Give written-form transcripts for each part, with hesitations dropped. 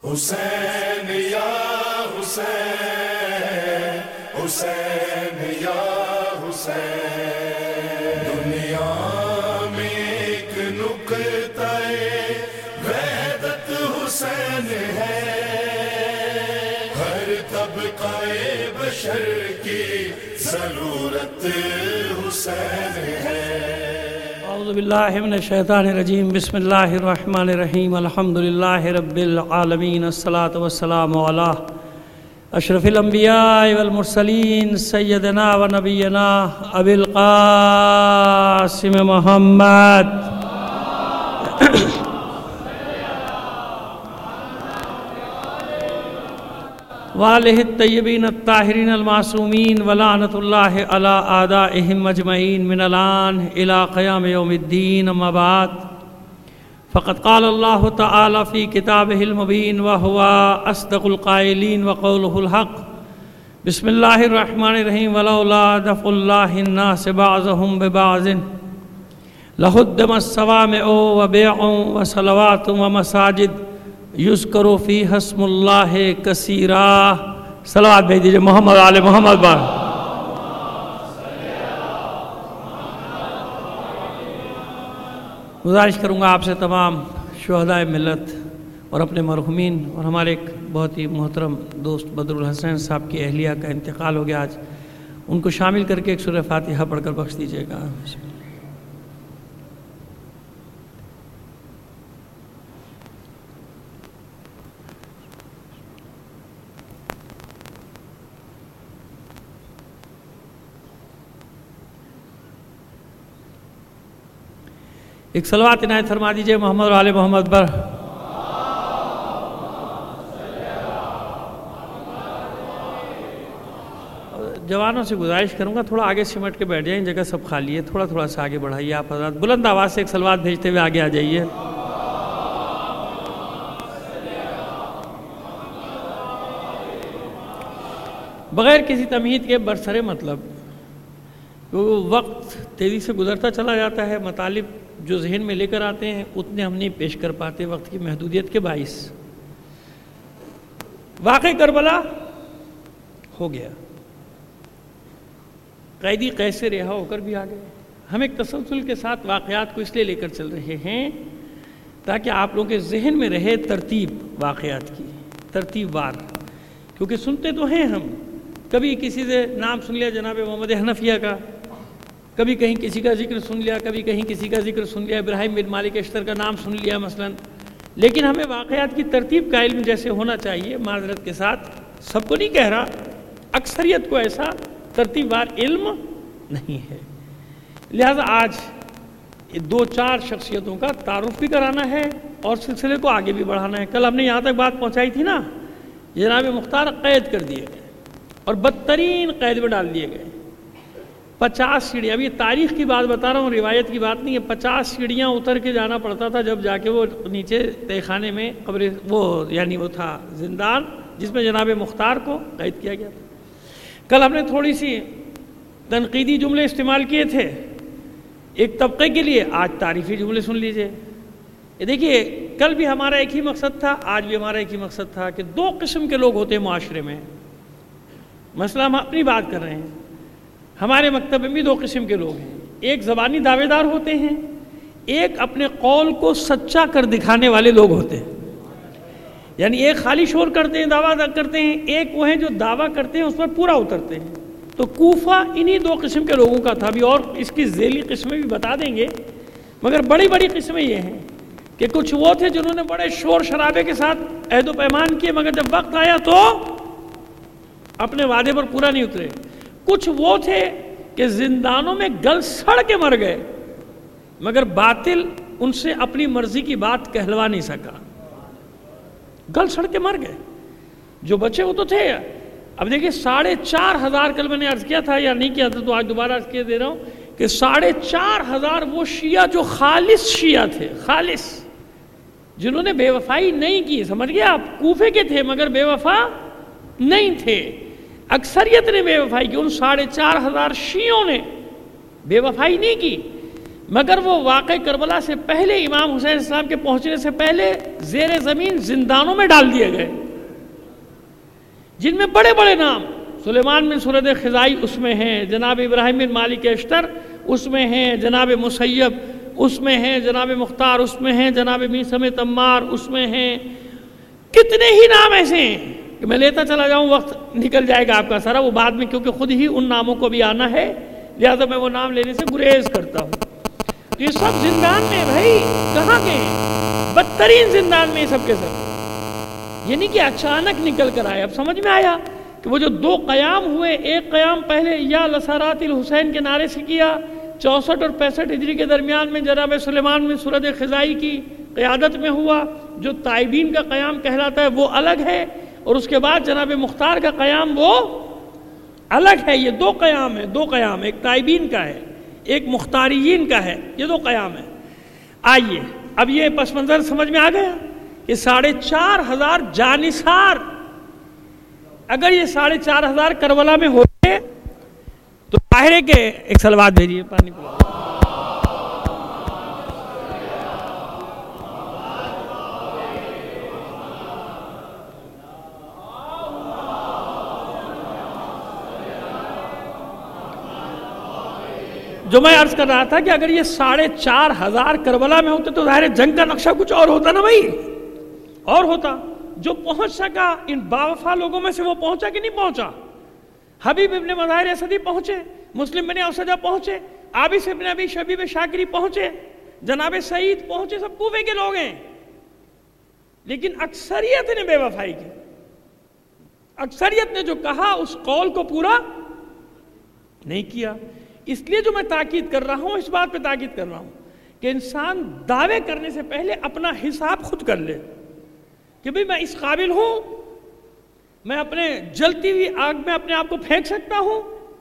حسین یا حسین، حسین یا حسین، دنیا میں ایک نقطہ وحدت حسین ہے، ہر طبقہ بشر کی ضرورت حسین ہے۔ اعوذ باللہ من الشیطان الرجیم، بسم اللہ الرحمن الرحیم، الحمدللہ رب العالمین، الصلاۃ والسلام علی اشرف الانبیاء والمرسلین، سیدنا و نبینا ابی القاسم محمد وآلہ الطیبین الطاہرین المعصومین، ولعنۃ اللہ علی اعدائہم اجمعین من الآن الی قیام یوم الدین، اما بعد فقد قال اللہ تعالی فی کتابہ المبین وہو اصدق القائلین وقولہ الحق۔ بسم اللہ الرحمن الرحیم، ولولا دفع اللہ الناس بعضهم ببعض لہدمت الصوامع وبیع وصلوات ومساجد یذکر فیہا اسم اللہ کثیرا۔ صلوات بھیج دیجئے محمد آل محمد بار۔ گزارش کروں گا آپ سے تمام شہدائے ملت اور اپنے مرحومین، اور ہمارے ایک بہت ہی محترم دوست بدر الحسین صاحب کی اہلیہ کا انتقال ہو گیا آج، ان کو شامل کر کے ایک سورہ فاتحہ پڑھ کر بخش دیجیے گا۔ ایک صلوات عنایت فرما دیجئے محمد اور آل محمد پر۔ جوانوں سے گزارش کروں گا تھوڑا آگے سمٹ کے بیٹھ جائیں، جگہ سب خالی ہے، تھوڑا تھوڑا سا آگے بڑھائیے آپ حضرات، بلند آواز سے ایک صلوات بھیجتے ہوئے آگے آ جائیے۔ بغیر کسی تمہید کے برسر مطلب، وقت تیزی سے گزرتا چلا جاتا ہے، مطالب جو ذہن میں لے کر آتے ہیں اتنے ہم نہیں پیش کر پاتے وقت کی محدودیت کے باعث۔ واقعہ کربلا ہو گیا، قیدی قید سے رہا ہو کر بھی آ گئے۔ ہم ایک تسلسل کے ساتھ واقعات کو اس لیے لے کر چل رہے ہیں تاکہ آپ لوگوں کے ذہن میں رہے ترتیب واقعات کی، ترتیب وار، کیونکہ سنتے تو ہیں ہم، کبھی کسی سے نام سن لیا جناب محمد حنفیہ کا، کبھی کہیں کسی کا ذکر سن لیا، کبھی کہیں کسی کا ذکر سن لیا، ابراہیم بن مالک اشتر کا نام سن لیا مثلا، لیکن ہمیں واقعات کی ترتیب کا علم جیسے ہونا چاہیے، معذرت کے ساتھ سب کو نہیں کہہ رہا، اکثریت کو ایسا ترتیب وار علم نہیں ہے۔ لہذا آج دو چار شخصیتوں کا تعارف بھی کرانا ہے اور سلسلے کو آگے بھی بڑھانا ہے۔ کل ہم نے یہاں تک بات پہنچائی تھی نا، جناب مختار قید کر دیے گئے اور بدترین قید میں ڈال دیے گئے۔ 50 سیڑھیاں، ابھی تاریخ کی بات بتا رہا ہوں، روایت کی بات نہیں ہے، 50 سیڑھیاں اتر کے جانا پڑتا تھا جب جا کے وہ نیچے تہہ خانے میں قبر، وہ یعنی وہ تھا زندان جس میں جناب مختار کو قید کیا گیا تھا۔ کل ہم نے تھوڑی سی تنقیدی جملے استعمال کیے تھے ایک طبقے کے لیے، آج تعریفی جملے سن لیجئے۔ دیکھیے کل بھی ہمارا ایک ہی مقصد تھا، آج بھی ہمارا ایک ہی مقصد تھا کہ دو قسم کے لوگ ہوتے ہیں معاشرے میں، مثلا ہم اپنی بات کر رہے ہیں، ہمارے مکتب میں بھی دو قسم کے لوگ ہیں، ایک زبانی دعوے دار ہوتے ہیں، ایک اپنے قول کو سچا کر دکھانے والے لوگ ہوتے ہیں، یعنی ایک خالی شور کرتے ہیں، دعویٰ کرتے ہیں، ایک وہ ہیں جو دعویٰ کرتے ہیں اس پر پورا اترتے ہیں۔ تو کوفہ انہی دو قسم کے لوگوں کا تھا، بھی اور اس کی ذیلی قسمیں بھی بتا دیں گے، مگر بڑی بڑی قسمیں یہ ہیں کہ کچھ وہ تھے جنہوں نے بڑے شور شرابے کے ساتھ عہد و پیمان کیے، مگر جب وقت آیا تو اپنے وعدے پر پورا نہیں اترے۔ کچھ وہ تھے کہ زندانوں میں گل سڑ کے مر گئے، مگر باطل ان سے اپنی مرضی کی بات کہلوا نہیں سکا، گل سڑ کے مر گئے۔ جو بچے وہ تو تھے۔ اب دیکھیں 4,500 کل میں نے عرض کیا تھا یا نہیں کیا تھا تو آج دوبارہ عرض کیے دے رہا ہوں کہ 4,500 وہ شیعہ جو خالص شیعہ تھے، خالص، جنہوں نے بے وفائی نہیں کی، سمجھ گئے آپ، کوفے کے تھے مگر بے وفا نہیں تھے، اکثریت نے بے وفائی کی، ان 4,500 شیعوں نے بے وفائی نہیں کی، مگر وہ واقع کربلا سے پہلے امام حسین علیہ السلام کے پہنچنے سے پہلے زیر زمین زندانوں میں ڈال دیے گئے، جن میں بڑے بڑے نام سلیمان بن سرد خزائی اس میں ہیں، جناب ابراہیم بن مالک اشتر اس میں ہیں، جناب مسیب اس میں ہیں، جناب مختار اس میں ہیں، جناب میثم تمار اس میں ہیں، کتنے ہی نام ایسے ہیں کہ میں لیتا چلا جاؤں وقت نکل جائے گا آپ کا سارا، وہ بعد میں کیونکہ خود ہی ان ناموں کو بھی آنا ہے لہذا میں وہ نام لینے سے گریز کرتا ہوں۔ یہ سب زندان میں بھائی کہاں گئے ہیں؟ بدترین زندان میں سب کے سب، یہ نہیں کہ اچانک نکل کر آئے۔ اب سمجھ میں آیا کہ وہ جو دو قیام ہوئے، ایک قیام پہلے یا لسارات الحسین کے نعرے سے کیا 64 اور 65 ہجری کے درمیان میں جناب سلیمان بن سرد خزائی کی قیادت میں ہوا، جو تائبین کا قیام کہلاتا ہے وہ الگ ہے، اور اس کے بعد جناب مختار کا قیام وہ الگ ہے۔ یہ دو قیام ہیں، دو قیام، ایک تائبین کا ہے ایک مختاریین کا ہے، یہ دو قیام ہیں۔ آئیے اب یہ پس منظر سمجھ میں آ گیا کہ 4,500 جانثار، اگر یہ 4,500 کربلا میں ہوتے تو ظاہر ہے کہ ایک صلوات بھیجیے پانی پلا۔ جو میں عرض کر رہا تھا کہ اگر یہ 4,500 کربلا میں ہوتے تو ظاہر جنگ کا نقشہ کچھ اور ہوتا نا بھائی، اور ہوتا۔ جو پہنچ سکا ان باوفا لوگوں میں سے وہ پہنچا کہ نہیں پہنچا؟ حبیب ابن مظاہر اسدی پہنچے، مسلم بن اوسجہ پہنچے، عابس ابن ابی شبیب شاکری پہنچے، جناب سعید پہنچے، سب کوفے کے لوگ ہیں، لیکن اکثریت نے بے وفائی کی۔ اکثریت نے جو کہا اس قول کو پورا نہیں کیا۔ اس لیے جو میں تاکید کر رہا ہوں، اس بات پہ تاکید کر رہا ہوں کہ انسان دعوے کرنے سے پہلے اپنا حساب خود کر لے کہ بھئی میں اس قابل ہوں، میں اپنے جلتی ہوئی آگ میں اپنے آپ کو پھینک سکتا ہوں،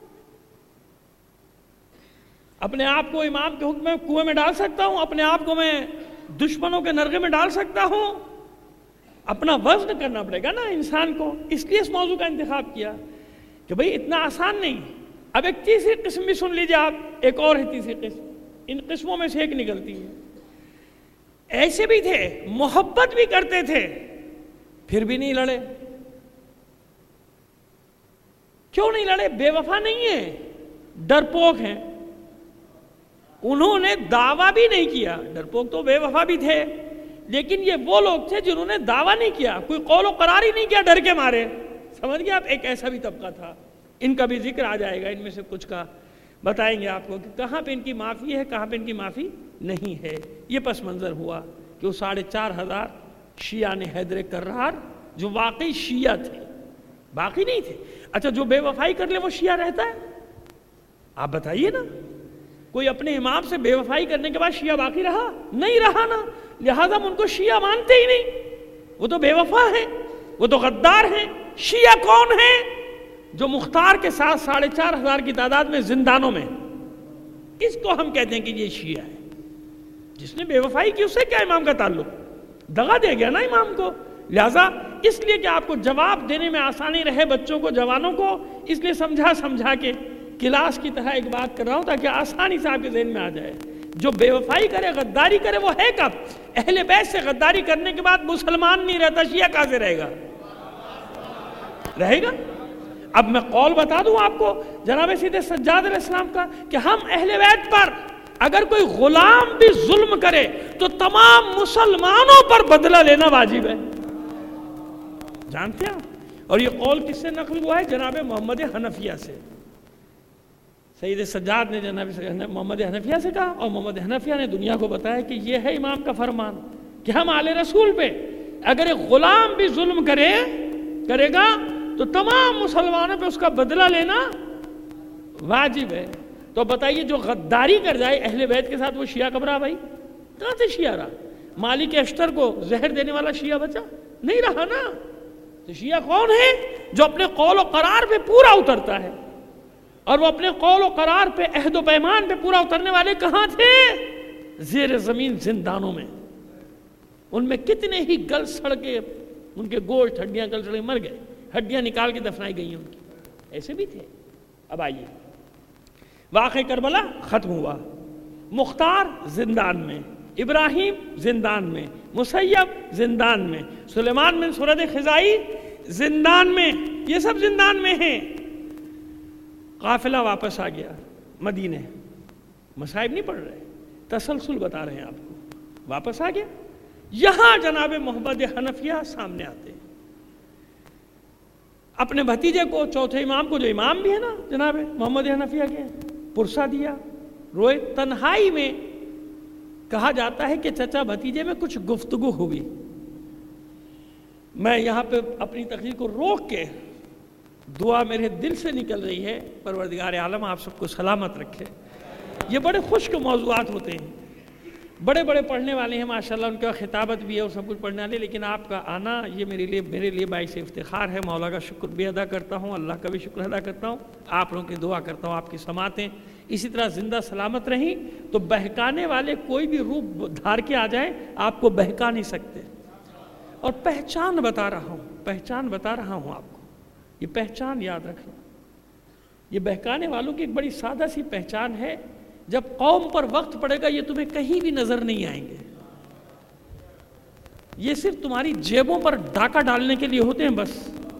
اپنے آپ کو امام کے حکم میں کنویں میں ڈال سکتا ہوں، اپنے آپ کو میں دشمنوں کے نرغے میں ڈال سکتا ہوں۔ اپنا وزن کرنا پڑے گا نا انسان کو، اس لیے اس موضوع کا انتخاب کیا کہ بھئی اتنا آسان نہیں۔ اب ایک تیسری قسم بھی سن لیجئے آپ، ایک اور ہے تیسری قسم، ان قسموں میں سے ایک نکلتی ہے۔ ایسے بھی تھے، محبت بھی کرتے تھے، پھر بھی نہیں لڑے۔ کیوں نہیں لڑے؟ بے وفا نہیں ہیں، ڈرپوک ہیں۔ انہوں نے دعویٰ بھی نہیں کیا، ڈرپوک تو بے وفا بھی تھے، لیکن یہ وہ لوگ تھے جنہوں نے دعویٰ نہیں کیا، کوئی قول و قرار ہی نہیں کیا ڈر کے مارے۔ سمجھ گئے آپ؟ ایک ایسا بھی طبقہ تھا، ان کا بھی ذکر آ جائے گا، ان میں سے کچھ کا بتائیں گے آپ کو کہ کہاں پہ ان کی معافی ہے، کہاں پہ ان کی معافی نہیں ہے۔ یہ پس منظر ہوا کہ وہ 4,500 شیعہ نے حیدر کرار جو واقعی شیعہ تھے، باقی نہیں تھے۔ اچھا جو بے وفائی کر لے وہ شیعہ رہتا ہے؟ آپ بتائیے نا، کوئی اپنے امام سے بے وفائی کرنے کے بعد شیعہ باقی رہا؟ نہیں رہا نا، لہذا ہم ان کو شیعہ مانتے ہی نہیں، وہ تو بے وفا ہیں، وہ تو غدار ہیں۔ شیعہ کون ہیں؟ جو مختار کے ساتھ 4,500 کی تعداد میں زندانوں میں، اس کو ہم کہتے ہیں کہ یہ شیعہ ہے۔ جس نے بے وفائی کی اس سے کیا امام کا تعلق؟ دغا دے گیا نا امام کو۔ لہذا اس لیے کہ آپ کو جواب دینے میں آسانی رہے بچوں کو، جوانوں کو، اس لیے سمجھا کے کلاس کی طرح ایک بات کر رہا ہوں تاکہ آسانی سے آپ کے ذہن میں آ جائے۔ جو بے وفائی کرے، غداری کرے، وہ ہے کب؟ اہل بیت سے غداری کرنے کے بعد مسلمان نہیں رہتا، شیعہ کہاں سے رہے گا؟ رہے گا؟ اب میں قول بتا دوں آپ کو جناب سید سجاد علیہ السلام کا کہ ہم اہل بیت پر اگر کوئی غلام بھی ظلم کرے تو تمام مسلمانوں پر بدلہ لینا واجب ہے۔ جانتے ہیں؟ اور یہ قول کس سے نقل ہوا ہے؟ جناب محمد حنفیہ سے۔ سید سجاد نے جناب محمد حنفیہ سے کہا، اور محمد حنفیہ نے دنیا کو بتایا کہ یہ ہے امام کا فرمان کہ ہم آل رسول پہ اگر ایک غلام بھی ظلم کرے گا تو تمام مسلمانوں پہ اس کا بدلہ لینا واجب ہے۔ تو بتائیے جو غداری کر جائے اہل بیت کے ساتھ وہ شیعہ کب رہا بھائی؟ کہاں سے شیعہ رہا؟ مالک اشتر کو زہر دینے والا شیعہ بچا؟ نہیں رہا نا۔ تو شیعہ کون ہے؟ جو اپنے قول و قرار پہ پورا اترتا ہے، اور وہ اپنے قول و قرار پہ، عہد و پیمان پہ پورا اترنے والے کہاں تھے؟ زیر زمین زندانوں میں۔ ان میں کتنے ہی گل سڑ کے ان کے گوشت ہڈیاں گل سڑ کے مر گئے، ہڈیاں نکال کے دفنائی گئی ہیں ان کی، ایسے بھی تھے۔ اب آئیے واقعہ کربلا ختم ہوا، مختار زندان میں، ابراہیم زندان میں، مسیب زندان میں، سلیمان بن سورد خزائی زندان میں، یہ سب زندان میں ہیں۔ قافلہ واپس آ گیا مدینے، مصائب نہیں پڑھ رہے، تسلسل بتا رہے ہیں آپ کو، واپس آ گیا۔ یہاں جناب محمد حنفیہ سامنے آتے ہیں، اپنے بھتیجے کو، چوتھے امام کو، جو امام بھی ہے نا جناب محمد حنفیہ کے، پرسہ دیا، روئے۔ تنہائی میں کہا جاتا ہے کہ چچا بھتیجے میں کچھ گفتگو ہوئی۔ میں یہاں پہ اپنی تقریر کو روک کے دعا میرے دل سے نکل رہی ہے، پروردگار عالم آپ سب کو سلامت رکھے۔ یہ بڑے خشک موضوعات ہوتے ہیں، بڑے بڑے پڑھنے والے ہیں ماشاءاللہ، ان کا خطابت بھی ہے اور سب کچھ پڑھنے والے، لیکن آپ کا آنا یہ میرے لیے باعث افتخار ہے۔ مولا کا شکر بھی ادا کرتا ہوں، اللہ کا بھی شکر ادا کرتا ہوں، آپ لوگوں کی دعا کرتا ہوں آپ کی سماعتیں اسی طرح زندہ سلامت رہیں تو بہکانے والے کوئی بھی روپ دھار کے آ جائیں آپ کو بہکا نہیں سکتے۔ اور پہچان بتا رہا ہوں آپ کو، یہ پہچان یاد رکھنا۔ یہ بہکانے والوں کی ایک بڑی سادہ سی پہچان ہے، جب قوم پر وقت پڑے گا یہ تمہیں کہیں بھی نظر نہیں آئیں گے، یہ صرف تمہاری جیبوں پر ڈاکہ ڈالنے کے لیے ہوتے ہیں بس۔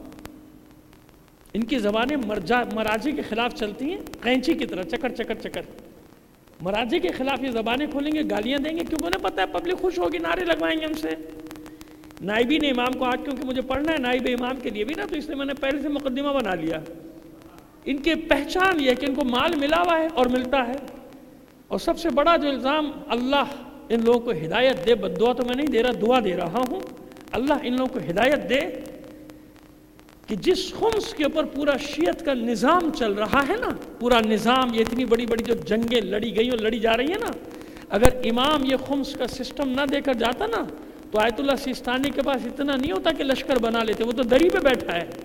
ان کی زبانیں مراجے کے خلاف چلتی ہیں، قینچی کی طرح چکر چکر چکر۔ مراجے کے خلاف یہ زبانیں کھولیں گے، گالیاں دیں گے، کیونکہ انہیں پتہ ہے پبلک خوش ہوگی، نعرے لگوائیں گے ہم سے۔ نائبین امام کو آج کیونکہ مجھے پڑھنا ہے نائب امام کے لیے بھی نا، تو اس لیے میں نے پہلے سے مقدمہ بنا لیا۔ ان کی پہچان یہ ہے کہ ان کو مال ملا ہوا ہے اور ملتا ہے، اور سب سے بڑا جو الزام، اللہ ان لوگوں کو ہدایت دے، بد دعا تو میں نہیں دے رہا، دعا دے رہا ہوں، اللہ ان لوگوں کو ہدایت دے کہ جس خمس کے اوپر پورا شیعت کا نظام چل رہا ہے نا، پورا نظام، یہ اتنی بڑی بڑی جو جنگیں لڑی گئی اور لڑی جا رہی ہیں نا، اگر امام یہ خمس کا سسٹم نہ دے کر جاتا نا تو آیت اللہ سیستانی کے پاس اتنا نہیں ہوتا کہ لشکر بنا لیتے، وہ تو دری پہ بیٹھا ہے،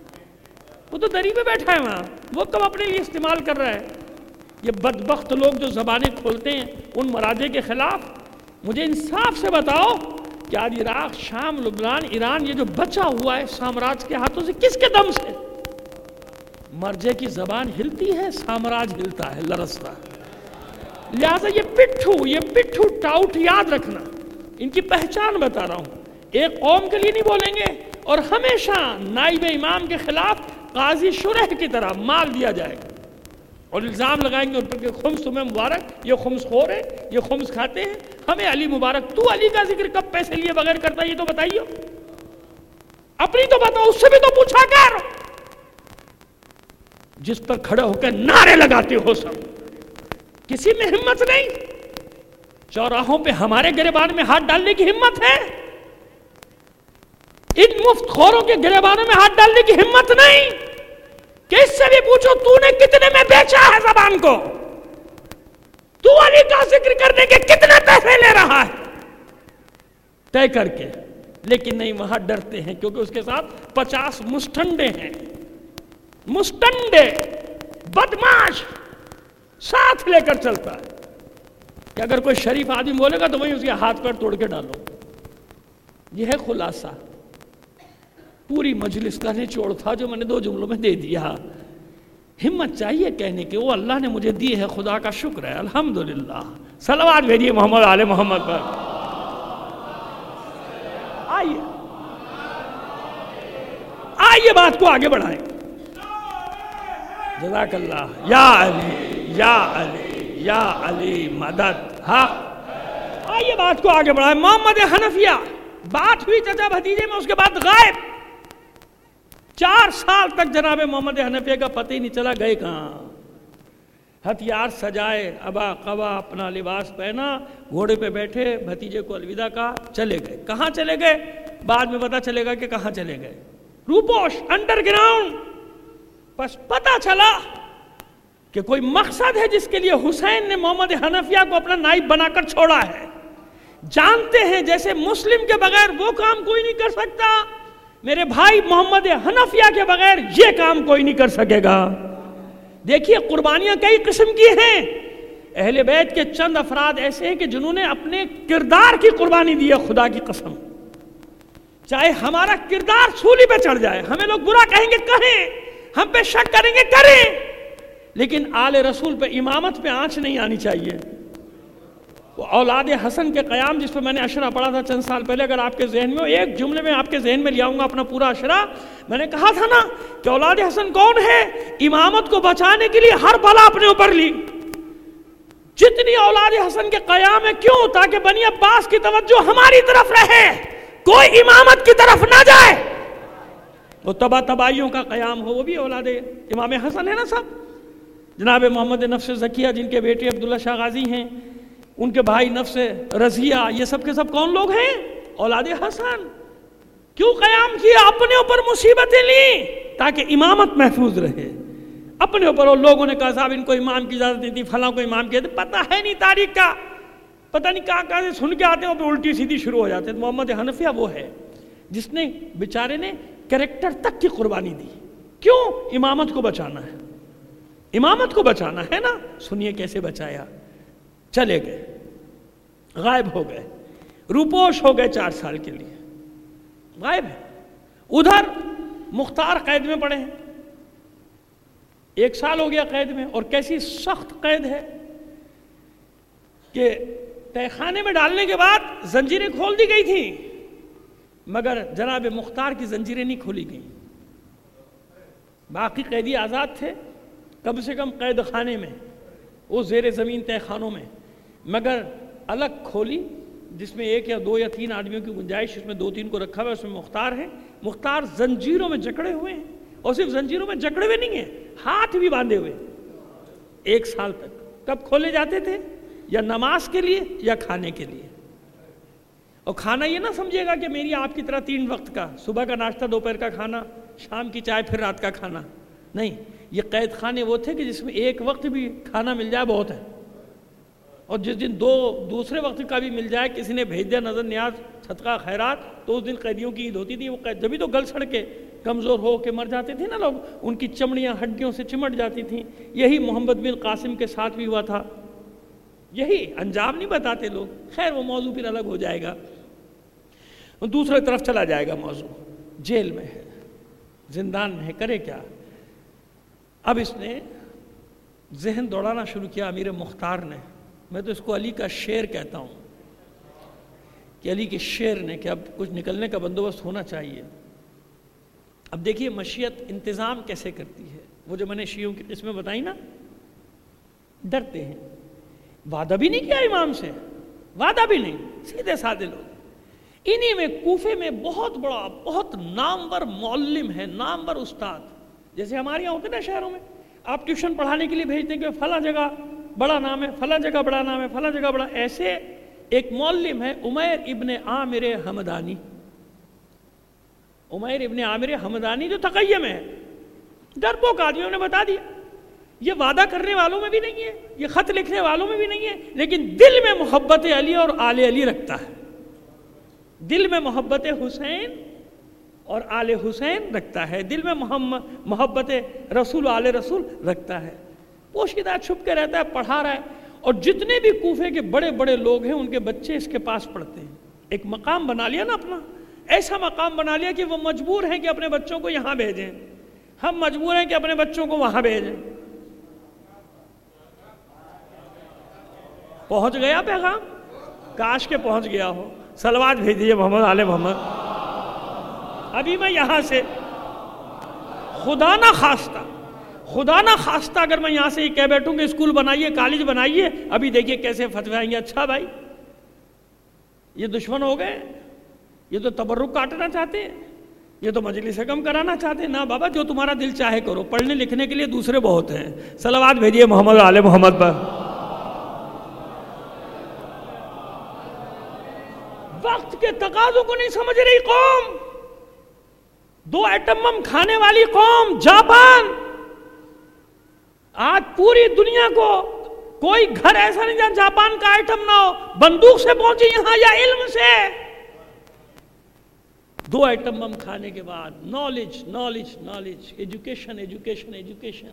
وہاں وہ کب اپنے لیے استعمال کر رہا ہے۔ یہ بدبخت لوگ جو زبانیں کھولتے ہیں ان مراجے کے خلاف، مجھے انصاف سے بتاؤ کہ آج عراق، شام، لبنان، ایران، یہ جو بچا ہوا ہے سامراج کے ہاتھوں سے، کس کے دم سے؟ مرجے کی زبان ہلتی ہے، سامراج ہلتا ہے، لرزتا ہے۔ لہٰذا یہ پٹھو ٹاؤٹ یاد رکھنا، ان کی پہچان بتا رہا ہوں، ایک قوم کے لیے نہیں بولیں گے، اور ہمیشہ نائب امام کے خلاف قاضی شرح کی طرح مال دیا جائے گا، اور الزام لگائیں گے ان پر کہ خمس تمہیں مبارک، یہ خمس خور ہے، یہ خمس کھاتے ہیں، ہمیں علی مبارک۔ تو علی کا ذکر کب پیسے لیے بغیر کرتا ہے یہ تو بتائیے، اپنی تو بتاؤ، اس سے بھی تو پوچھا کر۔ جس پر کھڑے ہو کے نعرے لگاتے ہو سب، کسی میں ہمت نہیں، چوراہوں پہ ہمارے گریبان میں ہاتھ ڈالنے کی ہمت ہے، ان مفت خوروں کے گریبانوں میں ہاتھ ڈالنے کی ہمت نہیں کہ اس سے بھی پوچھو تو نے کتنے میں بیچا ہے زبان کو، تو علی کا ذکر کرنے کے کتنے پیسے لے رہا ہے، طے کر کے۔ لیکن نہیں، وہاں ڈرتے ہیں کیونکہ اس کے ساتھ 50 مستنڈے ہیں، مستنڈے بدماش ساتھ لے کر چلتا ہے کہ اگر کوئی شریف آدمی بولے گا تو وہیں اس کے ہاتھ پیر توڑ کے ڈالو۔ یہ ہے خلاصہ، پوری مجلس کا نچوڑ تھا جو میں نے 2 جملوں میں دے دیا۔ ہمت چاہیے کہنے کے وہ اللہ نے مجھے دی ہے، خدا کا شکر ہے، الحمدللہ۔ صلوات بھیجیے محمد آل محمد پر۔ آئیے بات کو آگے بڑھائیں۔ جزاک اللہ، یا علی یا علی یا علی مدد۔ ہاں آئیے بات کو آگے بڑھائیں۔ محمد حنفیہ، بات ہوئی چچا بھتیجے میں، اس کے بعد غائب 4 سال تک جناب محمد حنفیہ کا پتہ ہی نہیں چلا گئے کہاں۔ ہتھیار سجائے، ابا قبا، اپنا لباس پہنا، گھوڑے پہ بیٹھے، بھتیجے کو الوداع کہا، چلے گئے۔ کہاں چلے گئے بعد میں پتا چلے گا کہ کہاں چلے گئے، روپوش، انڈر گراؤنڈ۔ بس پتا چلا کہ کوئی مقصد ہے جس کے لیے حسین نے محمد حنفیہ کو اپنا نائب بنا کر چھوڑا ہے۔ جانتے ہیں جیسے مسلم کے بغیر وہ کام کوئی نہیں کر سکتا، میرے بھائی محمد حنفیہ کے بغیر یہ کام کوئی نہیں کر سکے گا۔ دیکھیے قربانیاں کئی قسم کی ہیں۔ اہل بیت کے چند افراد ایسے ہیں کہ جنہوں نے اپنے کردار کی قربانی دی ہے، خدا کی قسم۔ چاہے ہمارا کردار سولی پہ چڑھ جائے، ہمیں لوگ برا کہیں گے کہیں، ہم پہ شک کریں گے کریں، لیکن آل رسول پہ، امامت پہ آنچ نہیں آنی چاہیے۔ اولاد حسن کے قیام جس پہ میں نے اشرا پڑھا تھا چند سال پہلے، اگر آپ کے ذہن میں ایک جملے میں آپ کے ذہن میں لے آؤں گا اپنا پورا اشرا، میں نے کہا تھا نا کہ اولاد حسن کون ہے؟ امامت کو بچانے کے لیے ہر بلا اپنے اوپر لی. جتنی اولاد حسن کے قیام ہے، کیوں؟ تاکہ بنی عباس کی توجہ ہماری طرف رہے، کوئی امامت کی طرف نہ جائے. وہ تباہیوں کا قیام ہو، وہ بھی اولاد امام حسن ہے نا صاحب. جناب محمد نفس زکیہ جن کے بیٹے عبداللہ شاہ غازی ہیں، ان کے بھائی نفس رضیہ، یہ سب کے سب کون لوگ ہیں؟ اولاد حسن. کیوں قیام کیا؟ اپنے اوپر مصیبتیں لیں تاکہ امامت محفوظ رہے. اپنے اوپر. اور لوگوں نے کہا صاحب ان کو امام کی اجازت نہیں تھی، فلاں کو امام کیا تھا، پتہ ہے نہیں تاریخ کا، پتہ نہیں کہاں سے سن کے آتے ہیں، پھر الٹی سیدھی شروع ہو جاتے ہیں. محمد حنفیہ وہ ہے جس نے بیچارے نے کریکٹر تک کی قربانی دی. کیوں؟ امامت کو بچانا ہے، امامت کو بچانا ہے نا. سنیے کیسے بچایا. چلے گئے، غائب ہو گئے، روپوش ہو گئے 4 سال کے لیے، غائب ہے. ادھر مختار قید میں پڑے ہیں، 1 سال ہو گیا قید میں. اور کیسی سخت قید ہے کہ تہہ خانے میں ڈالنے کے بعد زنجیریں کھول دی گئی تھیں، مگر جناب مختار کی زنجیریں نہیں کھولی گئیں. باقی قیدی آزاد تھے کم سے کم قید خانے میں، وہ زیر زمین تہہ خانوں میں، مگر الگ کھولی جس میں 1 یا 2 یا 3 آدمیوں کی گنجائش، اس میں 2-3 کو رکھا ہوا ہے، اس میں مختار ہیں. مختار زنجیروں میں جکڑے ہوئے ہیں، اور صرف زنجیروں میں جکڑے ہوئے نہیں ہیں، ہاتھ بھی باندھے ہوئے 1 سال تک. کب کھولے جاتے تھے؟ یا نماز کے لیے یا کھانے کے لیے. اور کھانا یہ نہ سمجھے گا کہ میری آپ کی طرح 3 وقت کا، صبح کا ناشتہ، دوپہر کا کھانا، شام کی چائے، پھر رات کا کھانا. نہیں، یہ قید خانے وہ تھے کہ جس میں 1 وقت بھی کھانا مل جائے بہت ہے. اور جس دن دوسرے وقت کا بھی مل جائے، کسی نے بھیج دیا نظر نیاز، صدقہ خیرات، تو اس دن قیدیوں کی عید ہوتی تھی. وہ جبھی تو گل سڑ کے کمزور ہو کے مر جاتے تھے نا لوگ، ان کی چمڑیاں ہڈیوں سے چمٹ جاتی تھیں. یہی محمد بن قاسم کے ساتھ بھی ہوا تھا. یہی انجام نہیں بتاتے لوگ. خیر وہ موضوع پھر الگ ہو جائے گا، دوسرے طرف چلا جائے گا موضوع. جیل میں ہے، زندان میں ہے، کرے کیا؟ اب اس نے ذہن دوڑانا شروع کیا امیر مختار نے. میں تو اس کو علی کا شعر کہتا ہوں کہ علی کے شعر نے کہ اب کچھ نکلنے کا بندوبست ہونا چاہیے. اب دیکھیے مشیت انتظام کیسے کرتی ہے. وہ جو میں نے شیعوں کی قسمیں بتائی نا، ڈرتے ہیں. وعدہ بھی نہیں کیا امام سے، وعدہ بھی نہیں، سیدھے سادے لوگ. انہی میں کوفے میں بہت بڑا، بہت نامور معلم ہے، نامور استاد. جیسے ہمارے یہاں ہوتے نا شہروں میں، آپ ٹیوشن پڑھانے کے لیے بھیجتے ہیں کہ فلاں جگہ بڑا نام ہے، فلاں جگہ بڑا نام ہے، فلاں جگہ بڑا. ایسے ایک معلم ہے عمیر ابن عامر حمدانی. عمیر ابن عامر حمدانی جو تقیم ہے، ڈرپوک آدمیوں نے بتا دیا. یہ وعدہ کرنے والوں میں بھی نہیں ہے، یہ خط لکھنے والوں میں بھی نہیں ہے، لیکن دل میں محبت علی اور آل علی رکھتا ہے. دل میں محبت حسین اور آل حسین رکھتا ہے، دل میں محبت رسول آل رسول رکھتا ہے. پوشیدہ چھپ کے رہتا ہے، پڑھا رہا ہے. اور جتنے بھی کوفے کے بڑے بڑے لوگ ہیں ان کے بچے اس کے پاس پڑھتے ہیں. ایک مقام بنا لیا نا اپنا، ایسا مقام بنا لیا کہ وہ مجبور ہیں کہ اپنے بچوں کو یہاں بھیجیں. ہم مجبور ہیں کہ اپنے بچوں کو وہاں بھیجیں. پہنچ گیا پیغام؟ کاش کے پہنچ گیا ہو. صلوات بھیج دیجیے محمد آل محمد. ابھی میں یہاں سے خدا نہ خواستہ اگر میں یہاں سے یہ کہہ بیٹھوں کہ اسکول بنائیے، کالج بنائیے، ابھی دیکھیے کیسے فتوے آئیں گے. اچھا بھائی یہ دشمن ہو گئے، یہ تو تبرک کاٹنا چاہتے ہیں، یہ تو مجلس کم کرانا چاہتے ہیں. نہ بابا، جو تمہارا دل چاہے کرو، پڑھنے لکھنے کے لیے دوسرے بہت ہیں. صلوات بھیجیے محمد آل محمد پر. وقت کے تقاضوں کو نہیں سمجھ رہی قوم. 2 ایٹم بم کھانے والی قوم جاپان. آج پوری دنیا کو کوئی گھر ایسا نہیں جہاں جاپان کا ایٹم نہ ہو. بندوق سے پہنچی یہاں یا علم سے. 2 ایٹم بم کھانے کے بعد نالج، ایجوکیشن.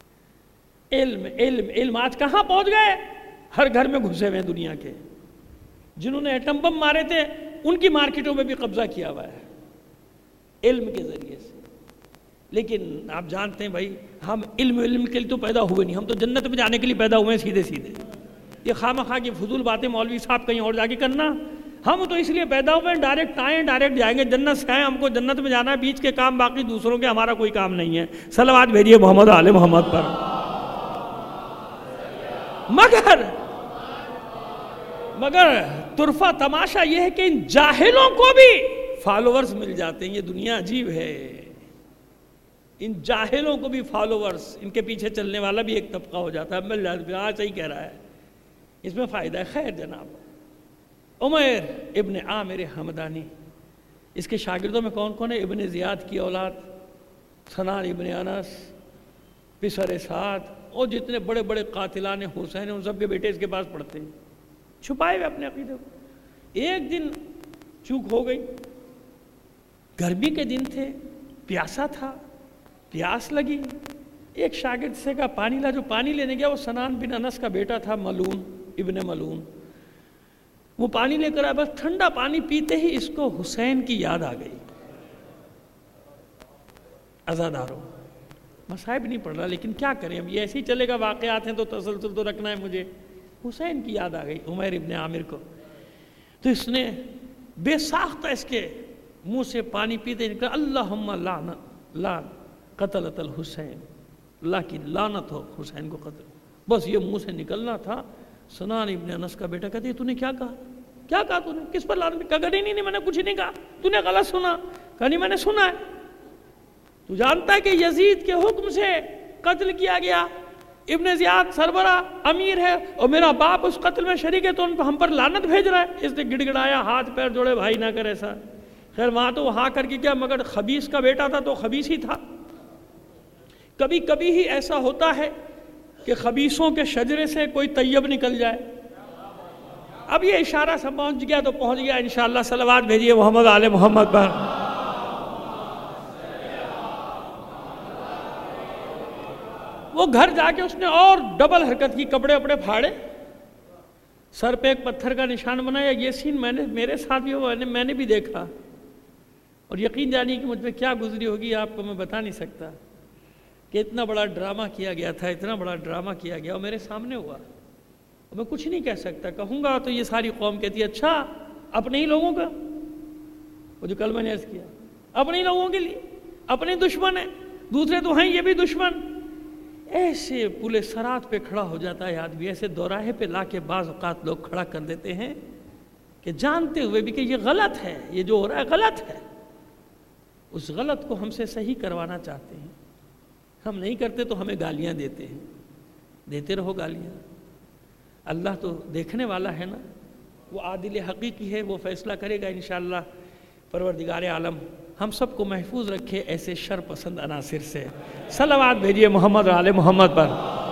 علم آج کہاں پہنچ گئے؟ ہر گھر میں گھسے ہوئے ہیں دنیا کے. جنہوں نے ایٹم بم مارے تھے ان کی مارکیٹوں میں بھی قبضہ کیا ہوا ہے علم کے ذریعے سے. لیکن آپ جانتے ہیں بھائی، ہم علم کے لیے تو پیدا ہوئے نہیں، ہم تو جنت میں جانے کے لیے پیدا ہوئے ہیں سیدھے. یہ خواہ کی فضول باتیں مولوی صاحب کہیں اور جا کے کرنا. ہم تو اس لیے پیدا ہوئے ہیں ڈائریکٹ آئیں ڈائریکٹ جائیں گے, جنت سے آئیں, ہم کو جنت میں جانا ہے, بیچ کے کام باقی دوسروں کے, ہمارا کوئی کام نہیں ہے. صلوات بھیجیے محمد آل محمد پر. مگر طرفہ تماشا یہ ہے کہ ان جاہلوں کو بھی فالوورز مل جاتے ہیں. یہ دنیا عجیب ہے, ان جاہلوں کو بھی فالوورز, ان کے پیچھے چلنے والا بھی ایک طبقہ ہو جاتا ہے, مل جاتا ہے. ہاں صحیح کہہ رہا ہے, اس میں فائدہ ہے. خیر جناب, عمیر ابن عامر حمدانی, اس کے شاگردوں میں کون کون ہے؟ ابن زیاد کی اولاد, سنان ابن انس, پسر سعد, اور جتنے بڑے بڑے قاتلان حسین ہیں ان سب کے بیٹے اس کے پاس پڑھتے ہیں, چھپائے ہوئے اپنے عقیدے کو. ایک دن چوک ہو گئی, گرمی کے دن تھے, پیاسا تھا, پیاس لگی, ایک شاگرد سے کہا پانی لا. جو پانی لینے گیا وہ سنان بن انس کا بیٹا تھا, ملون ابن ملون. وہ پانی لے کر آیا, بس ٹھنڈا پانی پیتے ہی اس کو حسین کی یاد آ گئی. عزاداروں, مصائب نہیں پڑھ رہا لیکن کیا کریں, اب یہ ایسے ہی چلے گا, واقعات ہیں تو تسلسل تو رکھنا ہے مجھے. حسین کی یاد آ گئی عمیر ابن عامر کو, تو اس نے بے ساختہ اس کے منہ سے پانی پیتے نکلا, اللہم لعن قتلت الحسین, اللہ کی لعنت ہو حسین کو قتل. بس یہ منہ سے نکلنا تھا. سنان ابن انس کا بیٹا کہتے تو نے کیا کہا؟ کیا کہا تو نے؟ کس پر لعنت؟ کہا نہیں میں نے کچھ نہیں کہا, تو نے غلط سنا. کہا نہیں میں نے سنا ہے. تو جانتا ہے کہ یزید کے حکم سے قتل کیا گیا, ابن زیاد سربراہ امیر ہے اور میرا باپ اس قتل میں شریک ہے, تو ہم پر لعنت بھیج رہا ہے. اس نے گڑ گڑایا, ہاتھ پیر جوڑے, بھائی نہ کر ایسا. خیر وہاں تو ہاں کر کے کیا, مگر خبیث کا بیٹا تھا تو خبیث ہی تھا. کبھی کبھی ہی ایسا ہوتا ہے کہ خبیثوں کے شجرے سے کوئی طیب نکل جائے. اب یہ اشارہ سب پہنچ گیا تو پہنچ گیا انشاءاللہ. صلوات بھیجیے محمد آل محمد پر. وہ گھر جا کے اس نے اور ڈبل حرکت کی, کپڑے اپڑے پھاڑے, سر پہ ایک پتھر کا نشان بنایا. یہ سین میرے ساتھ بھی ہوا, میں نے بھی دیکھا, اور یقین جانیے کہ مجھ پہ کیا گزری ہوگی آپ کو میں بتا نہیں سکتا, کہ اتنا بڑا ڈرامہ کیا گیا تھا, اتنا بڑا ڈرامہ کیا گیا اور میرے سامنے ہوا. میں کچھ نہیں کہہ سکتا, کہوں گا تو یہ ساری قوم کہتی ہے اچھا اپنے ہی لوگوں کا, وہ جو کل میں نے عرض کیا, اپنے ہی لوگوں کے لیے, اپنے دشمن ہیں, دوسرے تو ہیں یہ بھی دشمن. ایسے پل صراط پہ کھڑا ہو جاتا ہے آدمی, ایسے دوراہے پہ لا کے بعض اوقات لوگ کھڑا کر دیتے ہیں کہ جانتے ہوئے بھی کہ یہ غلط ہے, یہ جو ہو رہا ہے غلط ہے. اس غلط کو ہم سے صحیح کروانا چاہتے ہیں, ہم نہیں کرتے تو ہمیں گالیاں دیتے ہیں. دیتے رہو گالیاں, اللہ تو دیکھنے والا ہے نا, وہ عادل حقیقی ہے, وہ فیصلہ کرے گا انشاءاللہ. پروردگار عالم ہم سب کو محفوظ رکھے ایسے شر پسند عناصر سے. صلوات بھیجیے محمد آل محمد پر.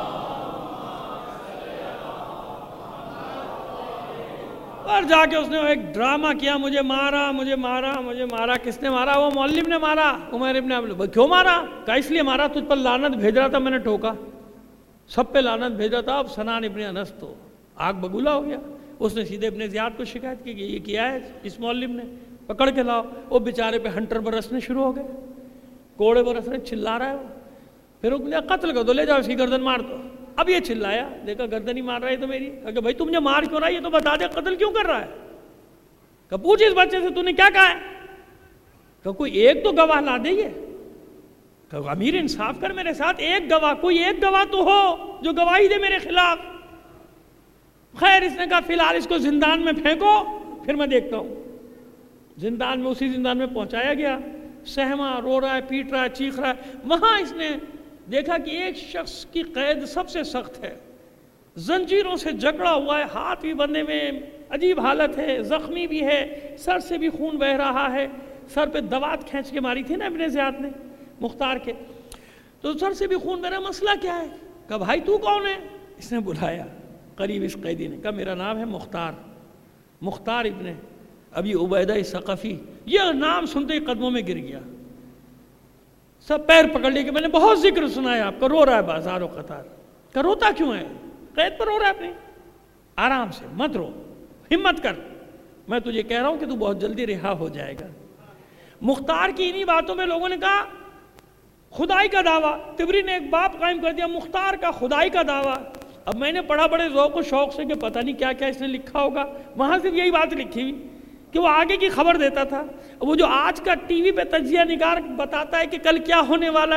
اور جا کے اس نے ایک ڈرامہ کیا, مجھے مارا مجھے مارا مجھے مارا. کس نے مارا؟ وہ معلم نے مارا, عمیر ابن عامر. کیوں مارا؟ کہا اس لیے مارا تجھ پر لعنت بھیج رہا تھا, میں نے ٹھوکا, سب پہ لعنت بھیج رہا تھا. اب سنان ابن انس تو آگ بگولا ہو گیا. اس نے سیدھے ابن زیاد کو شکایت کی کہ یہ کیا ہے اس معلم نے, پکڑ کے لاؤ. وہ بیچارے پہ ہنٹر برسنے شروع ہو گئے, کوڑے برسنے, چلا رہا ہے وہ. پھر وہ بولے قتل کر دو, لے جاؤ اس کی گردن مار دو. اب یہ چلایا, دیکھا گردن ہی مار رہا ہے تو میری. کہ بھائی تم نے مار کیوں رہا ہے, یہ تو بتا دے, قتل کیوں کر رہا ہے. کہ پوچھ اس بچے سے تو نے کیا کہا ہے. کہ کوئی ایک تو گواہ لا دے. یہ کہ امیر انصاف کر میرے ساتھ, ایک گواہ, کوئی ایک گواہ تو ہو جو گواہی دے میرے خلاف. خیر اس نے کہا فی الحال اس کو زندان میں پھینکو, پھر میں دیکھتا ہوں. زندان میں, اسی زندان میں پہنچایا گیا. سہما, رو رہا ہے, پیٹ رہا ہے, چیخ رہا ہے. وہاں اس نے دیکھا کہ ایک شخص کی قید سب سے سخت ہے, زنجیروں سے جکڑا ہوا ہے, ہاتھ بھی بندھے ہوئے, عجیب حالت ہے, زخمی بھی ہے, سر سے بھی خون بہہ رہا ہے. سر پہ دوات کھینچ کے ماری تھی نا ابن زیاد نے مختار کے, تو سر سے بھی خون بہہ رہا. مسئلہ کیا ہے؟ کہا بھائی تو کون ہے؟ اس نے بلایا قریب اس قیدی نے. کہا میرا نام ہے مختار, مختار ابن ابی عبیدہ ثقفی. یہ نام سنتے ہی قدموں میں گر گیا, سب پیر پکڑ لیے کہ میں نے بہت ذکر سنا ہے آپ کا. رو رہا ہے بازار و قطار. کہ روتا کیوں ہے؟ قید پر رو رہا ہے اپنی. آرام سے, مت رو, ہمت کر, میں تجھے کہہ رہا ہوں کہ تو بہت جلدی رہا ہو جائے گا. مختار کی انہی باتوں میں لوگوں نے کہا خدائی کا دعویٰ. تبری نے ایک باب قائم کر دیا, مختار کا خدائی کا دعویٰ. اب میں نے پڑھا بڑے ذوق و شوق سے کہ پتہ نہیں کیا کیا اس نے لکھا ہوگا، وہاں صرف یہی بات لکھی ہوئی کہ وہ آگے کی خبر دیتا تھا. وہ جو آج کا ٹی وی پہ تجزیہ نگار بتاتا ہے کہ کل کیا ہونے والا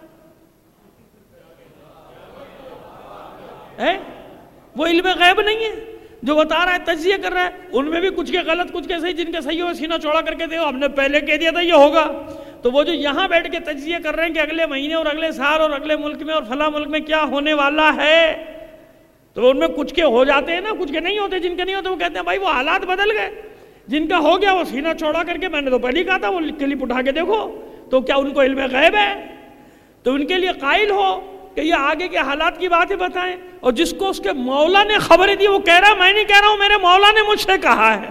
ہے، وہ علم غیب نہیں ہے. جو بتا رہا ہے تجزیہ کر رہا ہے، ان میں بھی کچھ کے غلط کچھ کے صحیح، جن کے صحیح ہو سینہ چوڑا کر کے دیو، ہم نے پہلے کہہ دیا تھا یہ ہوگا. تو وہ جو یہاں بیٹھ کے تجزیہ کر رہے ہیں کہ اگلے مہینے اور اگلے سال اور اگلے ملک میں اور فلاں ملک میں کیا ہونے والا ہے، تو ان میں کچھ کے ہو جاتے ہیں نا، کچھ کے نہیں ہوتے. جن کے نہیں ہوتے وہ کہتے ہیں بھائی وہ حالات بدل گئے. جن کا ہو گیا وہ سینہ چوڑا کر کے، میں نے تو پہلے کہا تھا وہ کلپ اٹھا کے دیکھو، تو کیا ان کو علم غیب ہے؟ تو ان کے لیے قائل ہو کہ یہ آگے کے حالات کی باتیں بتائیں. اور جس کو اس کے مولا نے خبریں دی وہ کہہ رہا میں نہیں کہہ رہا ہوں، میرے مولا نے مجھ سے کہا ہے.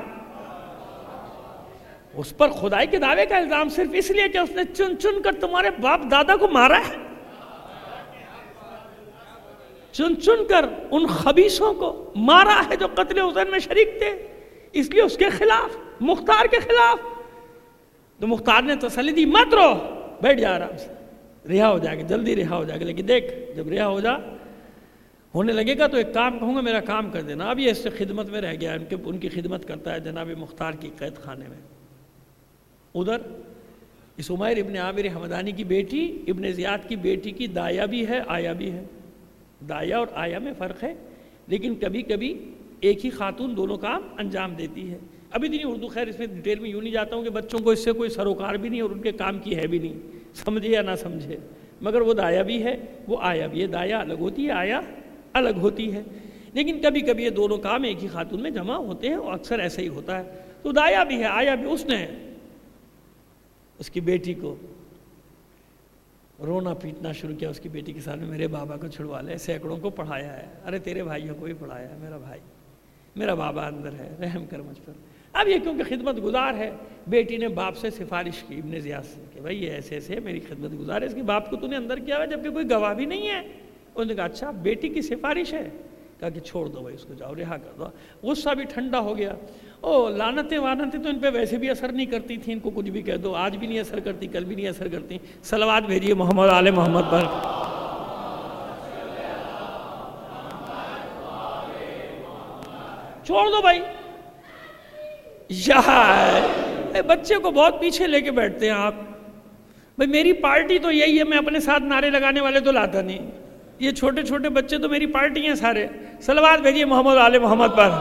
اس پر خدائی کے دعوے کا الزام صرف اس لیے کہ اس نے چن چن کر تمہارے باپ دادا کو مارا ہے، چن چن کر ان خبیثوں کو مارا ہے جو قتل حسین میں شریک تھے، اس لیے اس کے خلاف، مختار کے خلاف. تو مختار نے تسلی دی مت رو، بیٹھ جا آرام سے، رہا ہو جائے گا، جلدی رہا ہو جائے گا. لیکن دیکھ جب رہا ہونے لگے گا تو ایک کام کہوں گا، میرا کام کر دینا. اب یہ اس سے خدمت میں رہ گیا، ان کی خدمت کرتا ہے جناب مختار کی قید خانے میں. ادھر اس عمیر ابن عامر حمدانی کی بیٹی ابن زیاد کی بیٹی کی دایا بھی ہے آیا بھی ہے. دایا اور آیا میں فرق ہے، لیکن کبھی کبھی ایک ہی خاتون دونوں کام انجام دیتی ہے. ابھی نہیں اردو، خیر اس میں ڈیٹیل میں یوں نہیں جاتا ہوں کہ بچوں کو اس سے کوئی سروکار بھی نہیں اور ان کے کام کی ہے بھی نہیں، سمجھے یا نہ سمجھے، مگر وہ دایا بھی ہے وہ آیا بھی ہے. دایا الگ ہوتی ہے، آیا الگ ہوتی ہے، لیکن کبھی کبھی یہ دونوں کام ایک ہی خاتون میں جمع ہوتے ہیں اور اکثر ایسا ہی ہوتا ہے. تو دایا بھی ہے آیا بھی. اس نے اس کی بیٹی کو رونا پیٹنا شروع کیا اس کی بیٹی کے سامنے، میرے بابا کو چھڑوا لے، سینکڑوں کو پڑھایا ہے، ارے تیرے بھائیوں کو بھی پڑھایا ہے، میرا بھائی، میرا بابا اندر ہے، رحم کر مجھ پر. اب یہ کیونکہ خدمت گزار ہے، بیٹی نے باپ سے سفارش کی ابن زیاد سے کہ بھائی یہ ایسے ایسے ہے، میری خدمت گزار ہے، اس کے باپ کو تو نے اندر کیا ہوا جبکہ کوئی گواہ بھی نہیں ہے. انہوں نے کہا اچھا بیٹی کی سفارش ہے، کہا کہ چھوڑ دو بھائی، اس کو جاؤ رہا کر دو. غصہ بھی ٹھنڈا ہو گیا. لعنتیں وانتیں تو ان پہ ویسے بھی اثر نہیں کرتی تھیں، ان کو کچھ بھی کہہ دو، آج بھی نہیں اثر کرتی، کل بھی نہیں اثر کرتی. صلوات بھیجیے محمد آل محمد پر. چھوڑ دو بھائی. یار بچے کو بہت پیچھے لے کے بیٹھتے ہیں آپ. بھائی میری پارٹی تو یہی ہے، میں اپنے ساتھ نعرے لگانے والے تو لاتا نہیں، یہ چھوٹے چھوٹے بچے تو میری پارٹی ہیں سارے. صلوات بھیجیے محمد آل محمد پر.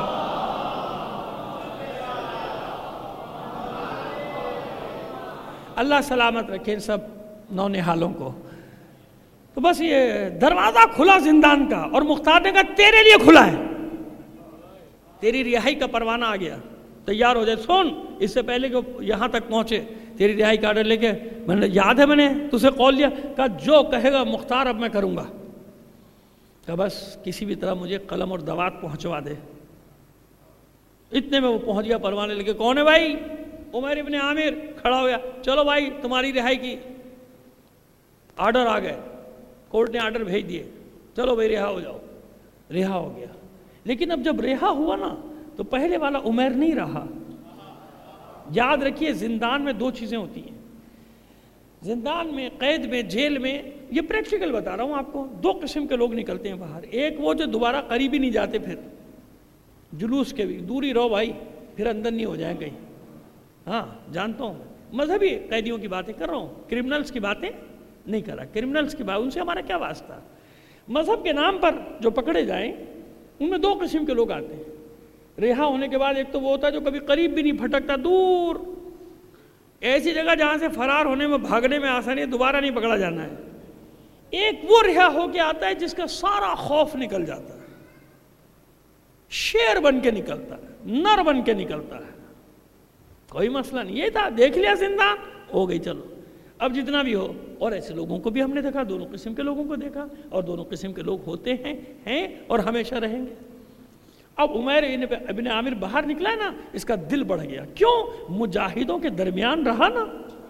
اللہ سلامت رکھے ان سب نونہالوں کو. تو بس یہ دروازہ کھلا زندان کا، اور مختار نے کہا تیرے لیے کھلا ہے، تیری رہائی کا پروانہ آ گیا، تیار ہو جائے. سن اس سے پہلے کہ یہاں تک پہنچے تیری رہائی کا آرڈر لے کے، میں نے یاد ہے میں نے تجھے قول دیا، کہا جو کہے گا مختار اب میں کروں گا. کہا بس کسی بھی طرح مجھے قلم اور دوات پہنچوا دے. اتنے میں وہ پہنچ گیا پروانے لے کے. کون ہے بھائی؟ عمیر ابن عامر. کھڑا ہو گیا. چلو بھائی تمہاری رہائی کی آرڈر آ گئے، کورٹ نے آرڈر بھیج دیے، چلو بھائی رہا ہو جاؤ. رہا ہو گیا. لیکن اب جب رہا ہوا نا تو پہلے والا عمیر نہیں رہا. یاد رکھیے زندان میں دو چیزیں ہوتی ہیں، زندان میں، قید میں، جیل میں. یہ پریکٹیکل بتا رہا ہوں آپ کو. دو قسم کے لوگ نکلتے ہیں باہر. ایک وہ جو دوبارہ قریب ہی نہیں جاتے، پھر جلوس کے بھی دوری رہو بھائی، پھر اندر نہیں ہو جائیں کہیں. ہاں جانتا ہوں، مذہبی قیدیوں کی باتیں کر رہا ہوں، کرمنلز کی باتیں نہیں کر رہا. کرمنلز کی بات ان سے ہمارا کیا واسطہ. مذہب کے نام پر جو پکڑے جائیں ان میں دو قسم کے لوگ آتے ہیں. رہا ہونے کے بعد ایک تو وہ ہوتا ہے جو کبھی قریب بھی نہیں، پھٹکتا دور، ایسی جگہ جہاں سے فرار ہونے میں، بھاگنے میں آسانی ہے، دوبارہ نہیں پکڑا جانا ہے. ایک وہ رہا ہو کے آتا ہے جس کا سارا خوف نکل جاتا ہے، شیر بن کے نکلتا ہے، نر بن کے نکلتا ہے، کوئی مسئلہ نہیں. یہ تھا، دیکھ لیا زندان ہو گئی، چلو اب جتنا بھی ہو. اور ایسے لوگوں کو بھی ہم نے دیکھا، دونوں قسم کے لوگوں کو دیکھا، اور دونوں قسم کے لوگ ہوتے ہیں اور ہمیشہ رہیں گے. اب عمیر ابن عامر باہر نکلا ہے نا، اس کا دل بڑھ گیا. کیوں؟ مجاہدوں کے درمیان رہا نا،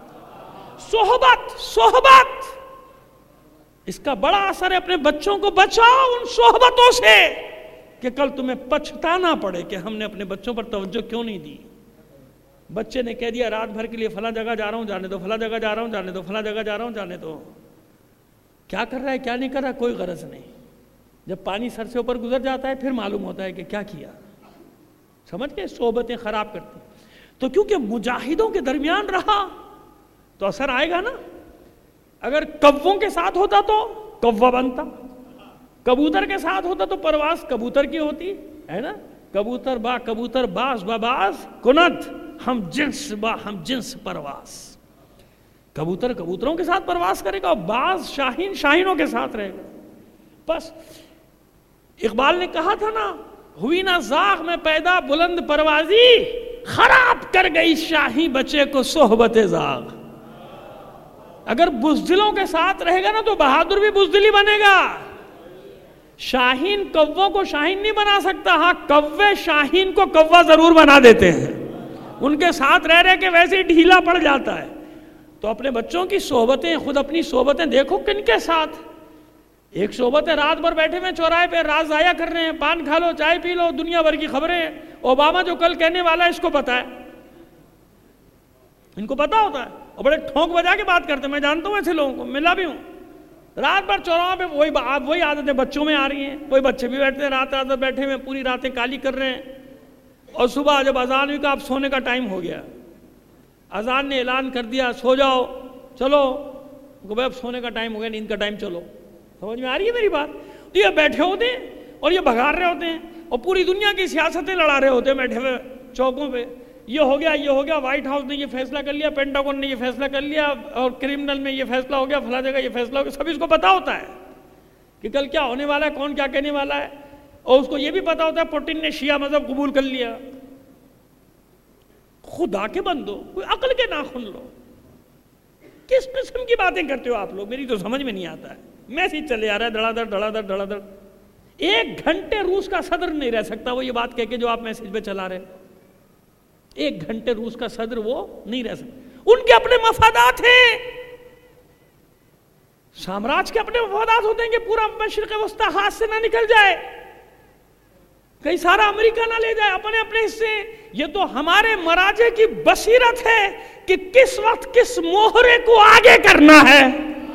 صحبت اس کا بڑا اثر ہے. اپنے بچوں کو بچاؤ ان صحبتوں سے کہ کل تمہیں پچھتانا پڑے کہ ہم نے اپنے بچوں پر توجہ کیوں نہیں دی. بچے نے کہہ دیا رات بھر کے لیے فلاں جگہ جا رہا ہوں، جانے دو، فلاں جگہ جا رہا ہوں، جانے دو، فلاں جگہ جا رہا ہوں، جانے دو. کیا کر رہا ہے کیا نہیں کر رہا کوئی غرض نہیں. جب پانی سر سے اوپر گزر جاتا ہے پھر معلوم ہوتا ہے کہ کیا کیا. سمجھ کے صحبتیں خراب کرتی. تو کیونکہ مجاہدوں کے درمیان رہا تو اثر آئے گا نا. اگر کووں کے ساتھ ہوتا تو کوا بنتا, کبوتر کے ساتھ ہوتا تو پرواز کبوتر کی ہوتی ہے نا. کبوتر با کبوتر باز با باز کنت ہم جنس با ہم جنس پرواز. کبوتر کبوتروں کے ساتھ پرواز کرے گا اور باز شاہین شاہینوں کے ساتھ رہے گا. بس اقبال نے کہا تھا نا, ہوئی نہ زاغ میں پیدا بلند پروازی, خراب کر گئی شاہی بچے کو صحبت زاغ. اگر بزدلوں کے ساتھ رہے گا نا تو بہادر بھی بزدلی بنے گا. شاہین کووں کو شاہین نہیں بنا سکتا, ہاں کوے شاہین کو کوا ضرور بنا دیتے ہیں. ان کے ساتھ رہ رہے کہ ویسے ہی ڈھیلا پڑ جاتا ہے. تو اپنے بچوں کی صحبتیں, خود اپنی صحبتیں دیکھو کن کے ساتھ. ایک صحبت ہے رات بھر بیٹھے ہوئے چوراہے پہ رات ضائع کر رہے ہیں, پان کھا لو چائے پی لو, دنیا بھر کی خبریں. اوباما جو کل کہنے والا ہے اس کو پتا ہے, ان کو پتا ہوتا ہے اور بڑے ٹھونک بجا کے بات کرتے ہیں. میں جانتا ہوں ایسے لوگوں کو, ملا بھی ہوں. رات بھر چوراہوں پہ وہی عادتیں بچوں میں آ رہی ہیں. وہی بچے بھی بیٹھتے ہیں رات رات بھر بیٹھے ہوئے, پوری راتیں کالی کر رہے ہیں. اور صبح جب اذان ہوئی کہ اب سونے کا ٹائم ہو گیا, اذان نے اعلان کر دیا سو جاؤ چلو, کہ بھائی اب سونے کا ٹائم ہو گیا, نیند کا ٹائم, چلو. سمجھ میں آ رہی ہے میری بات؟ تو یہ بیٹھے ہوتے ہیں اور یہ بھگار رہے ہوتے ہیں اور پوری دنیا کی سیاستیں لڑا رہے ہوتے ہیں بیٹھے ہوئے چوکوں پہ. یہ ہو گیا, وائٹ ہاؤس نے یہ فیصلہ کر لیا, پینٹاگون نے یہ فیصلہ کر لیا, اور کرمنل میں یہ فیصلہ ہو گیا, فلاں جگہ یہ فیصلہ ہو گیا. سب اس کو پتا ہوتا ہے کہ کل کیا ہونے والا ہے, کون کیا کہنے والا ہے. اور اس کو یہ بھی پتا ہوتا ہے پوٹن نے شیعہ مذہب قبول کر لیا. خدا کے بندو, کوئی عقل کے ناخن لو. کس قسم کی باتیں کرتے ہو آپ لوگ, میری تو سمجھ میں نہیں آتا ہے. میسیج چلے آ رہا ہے دھڑا دھڑ دھڑا دھڑ دھڑا دھڑ. 1 گھنٹے روس کا صدر نہیں رہ سکتا وہ یہ بات کہہ کے جو آپ میسیج پہ چلا رہے. 1 گھنٹے روس کا صدر وہ نہیں رہ سکتا. ان کے اپنے مفادات ہیں, سامراج کے اپنے مفادات ہوتے ہیں کہ پورا مشرق وسطی ہاتھ سے نہ نکل جائے, کہیں سارا امریکہ نہ لے جائے, اپنے اپنے حصے. یہ تو ہمارے مراجع کی بصیرت ہے کہ کس وقت کس موہرے کو آگے کرنا ہے.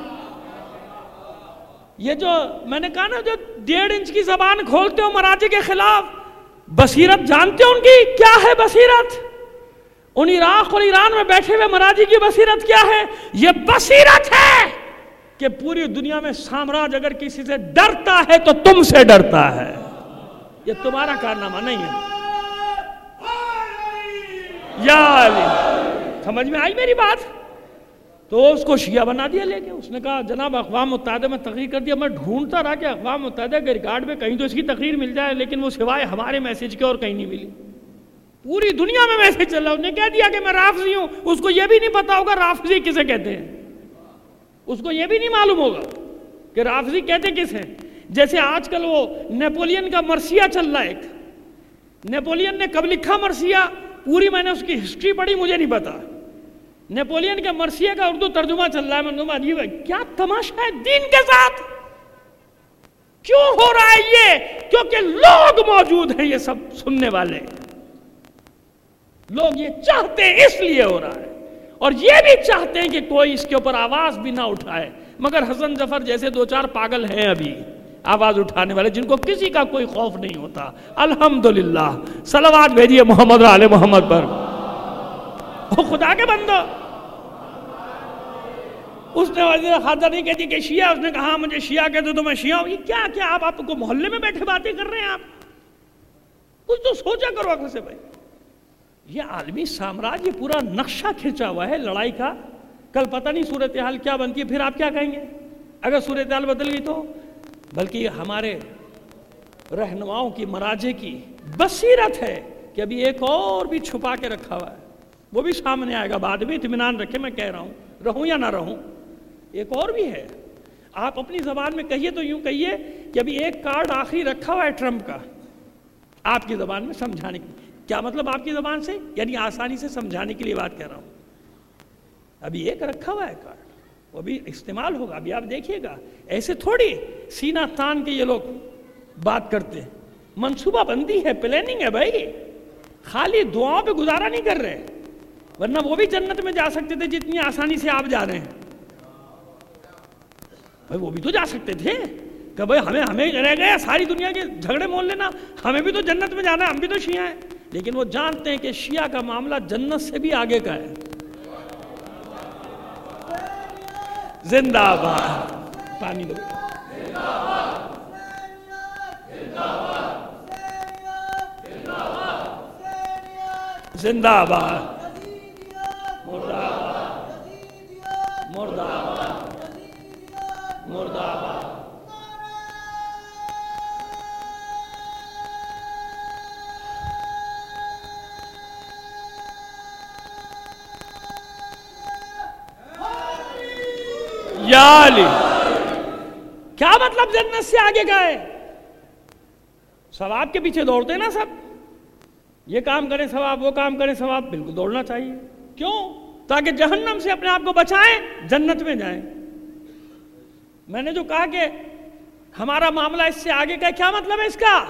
یہ جو میں نے کہا نا, جو 1.5 انچ کی زبان کھولتے ہو مراجع کے خلاف, بصیرت جانتے ہو ان کی کیا ہے بصیرت؟ ان عراق اور ایران میں بیٹھے ہوئے مراجع کی بصیرت کیا ہے؟ یہ بصیرت ہے کہ پوری دنیا میں سامراج اگر کسی سے ڈرتا ہے تو تم سے ڈرتا ہے. یہ تمہارا کارنامہ نہیں ہے. یا علی, سمجھ میں آئی میری بات؟ تو اس کو شیعہ بنا دیا لے کے. اس نے کہا جناب اقوام متحدہ میں تقریر کر دیا. میں ڈھونڈتا رہا کہ اقوام متحدہ کے ریکارڈ میں کہیں تو اس کی تقریر مل جائے, لیکن وہ سوائے ہمارے میسیج کے اور کہیں نہیں ملی. پوری دنیا میں میسیج چل رہا. اس نے کہہ دیا کہ میں رافضی ہوں. اس کو یہ بھی نہیں پتا ہوگا رافضی کسے کہتے ہیں, اس کو یہ بھی نہیں معلوم ہوگا کہ رافضی کہتے کس ہیں. جیسے آج کل وہ نیپولین کا مرثیہ چل رہا ہے. ایک نیپولین نے کب لکھا مرثیہ, پوری میں نے اس کی ہسٹری پڑھی, مجھے نہیں پتا. نیپولین کے مرثیہ کا اردو ترجمہ چل رہا ہے. میں نے عجیب ہے, کیا تماشا ہے دین کے ساتھ. کیوں ہو رہا ہے یہ؟ کیونکہ لوگ موجود ہیں, یہ سب سننے والے لوگ یہ چاہتے ہیں, اس لیے ہو رہا ہے. اور یہ بھی چاہتے ہیں کہ کوئی اس کے اوپر آواز بھی نہ اٹھائے, مگر حسن ظفر جیسے 2-4 پاگل ہیں ابھی آواز اٹھانے والے, جن کو کسی کا کوئی خوف نہیں ہوتا. الحمدللہ, صلوات بھیجیے محمد و آل محمد پر. خدا کے بندو, اس نے وزیر خارجہ نہیں کہتی کہ شیعہ, اس نے کہا مجھے شیعہ کہتے تو میں شیعہ ہوں. یہ کیا آپ کو محلے میں بیٹھے باتیں کر رہے ہیں. آپ کچھ تو سوچا کرو آخر سے بھائی. یہ عالمی سامراج, یہ پورا نقشہ کھینچا ہوا ہے لڑائی کا. کل پتہ نہیں صورتحال کیا بنتی ہے, پھر آپ کیا کہیں گے اگر صورتحال بدل گئی تو. بلکہ یہ ہمارے رہنماؤں کی مراجع کی بصیرت ہے کہ ابھی ایک اور بھی چھپا کے رکھا ہوا ہے, وہ بھی سامنے آئے گا بعد میں. اطمینان رکھے, میں کہہ رہا ہوں, رہوں یا نہ رہوں, ایک اور بھی ہے. آپ اپنی زبان میں کہیے تو یوں کہیے کہ ابھی ایک کارڈ آخری رکھا ہوا ہے ٹرمپ کا, آپ کی زبان میں سمجھانے کے. کیا مطلب آپ کی زبان سے؟ یعنی آسانی سے سمجھانے کے لیے بات کہہ رہا ہوں. ابھی ایک رکھا ہوا ہے کارڈ, وہ بھی استعمال ہوگا. ابھی آپ دیکھیے گا, ایسے تھوڑی سینہ تان کے یہ لوگ بات کرتے ہیں. منصوبہ بندی ہے, پلاننگ ہے بھائی. خالی دعاؤں پہ گزارا نہیں کر رہے, ورنہ وہ بھی جنت میں جا سکتے تھے جتنی آسانی سے آپ جا رہے ہیں. بھائی وہ بھی تو جا سکتے تھے. کہ بھائی ہمیں رہ گیا ساری دنیا کے جھگڑے مول لینا، ہمیں بھی تو جنت میں جانا ہے، ہم بھی تو شیعہ ہیں. لیکن وہ جانتے ہیں کہ شیعہ کا معاملہ جنت سے بھی آگے کا ہے. زندہ باد. پانی دو. زندہ باد. مردہ آباد. مردہ آباد. مردہ آباد. یا علی. کیا مطلب جنت سے آگے کا ہے؟ ثواب کے پیچھے دوڑتے ہیں نا سب، یہ کام کریں ثواب، وہ کام کریں ثواب. بالکل دوڑنا چاہیے. کیوں؟ تاکہ جہنم سے اپنے آپ کو بچائیں، جنت میں جائیں. میں نے جو کہا کہ ہمارا معاملہ اس سے آگے کا ہے، کیا مطلب ہے اس کا؟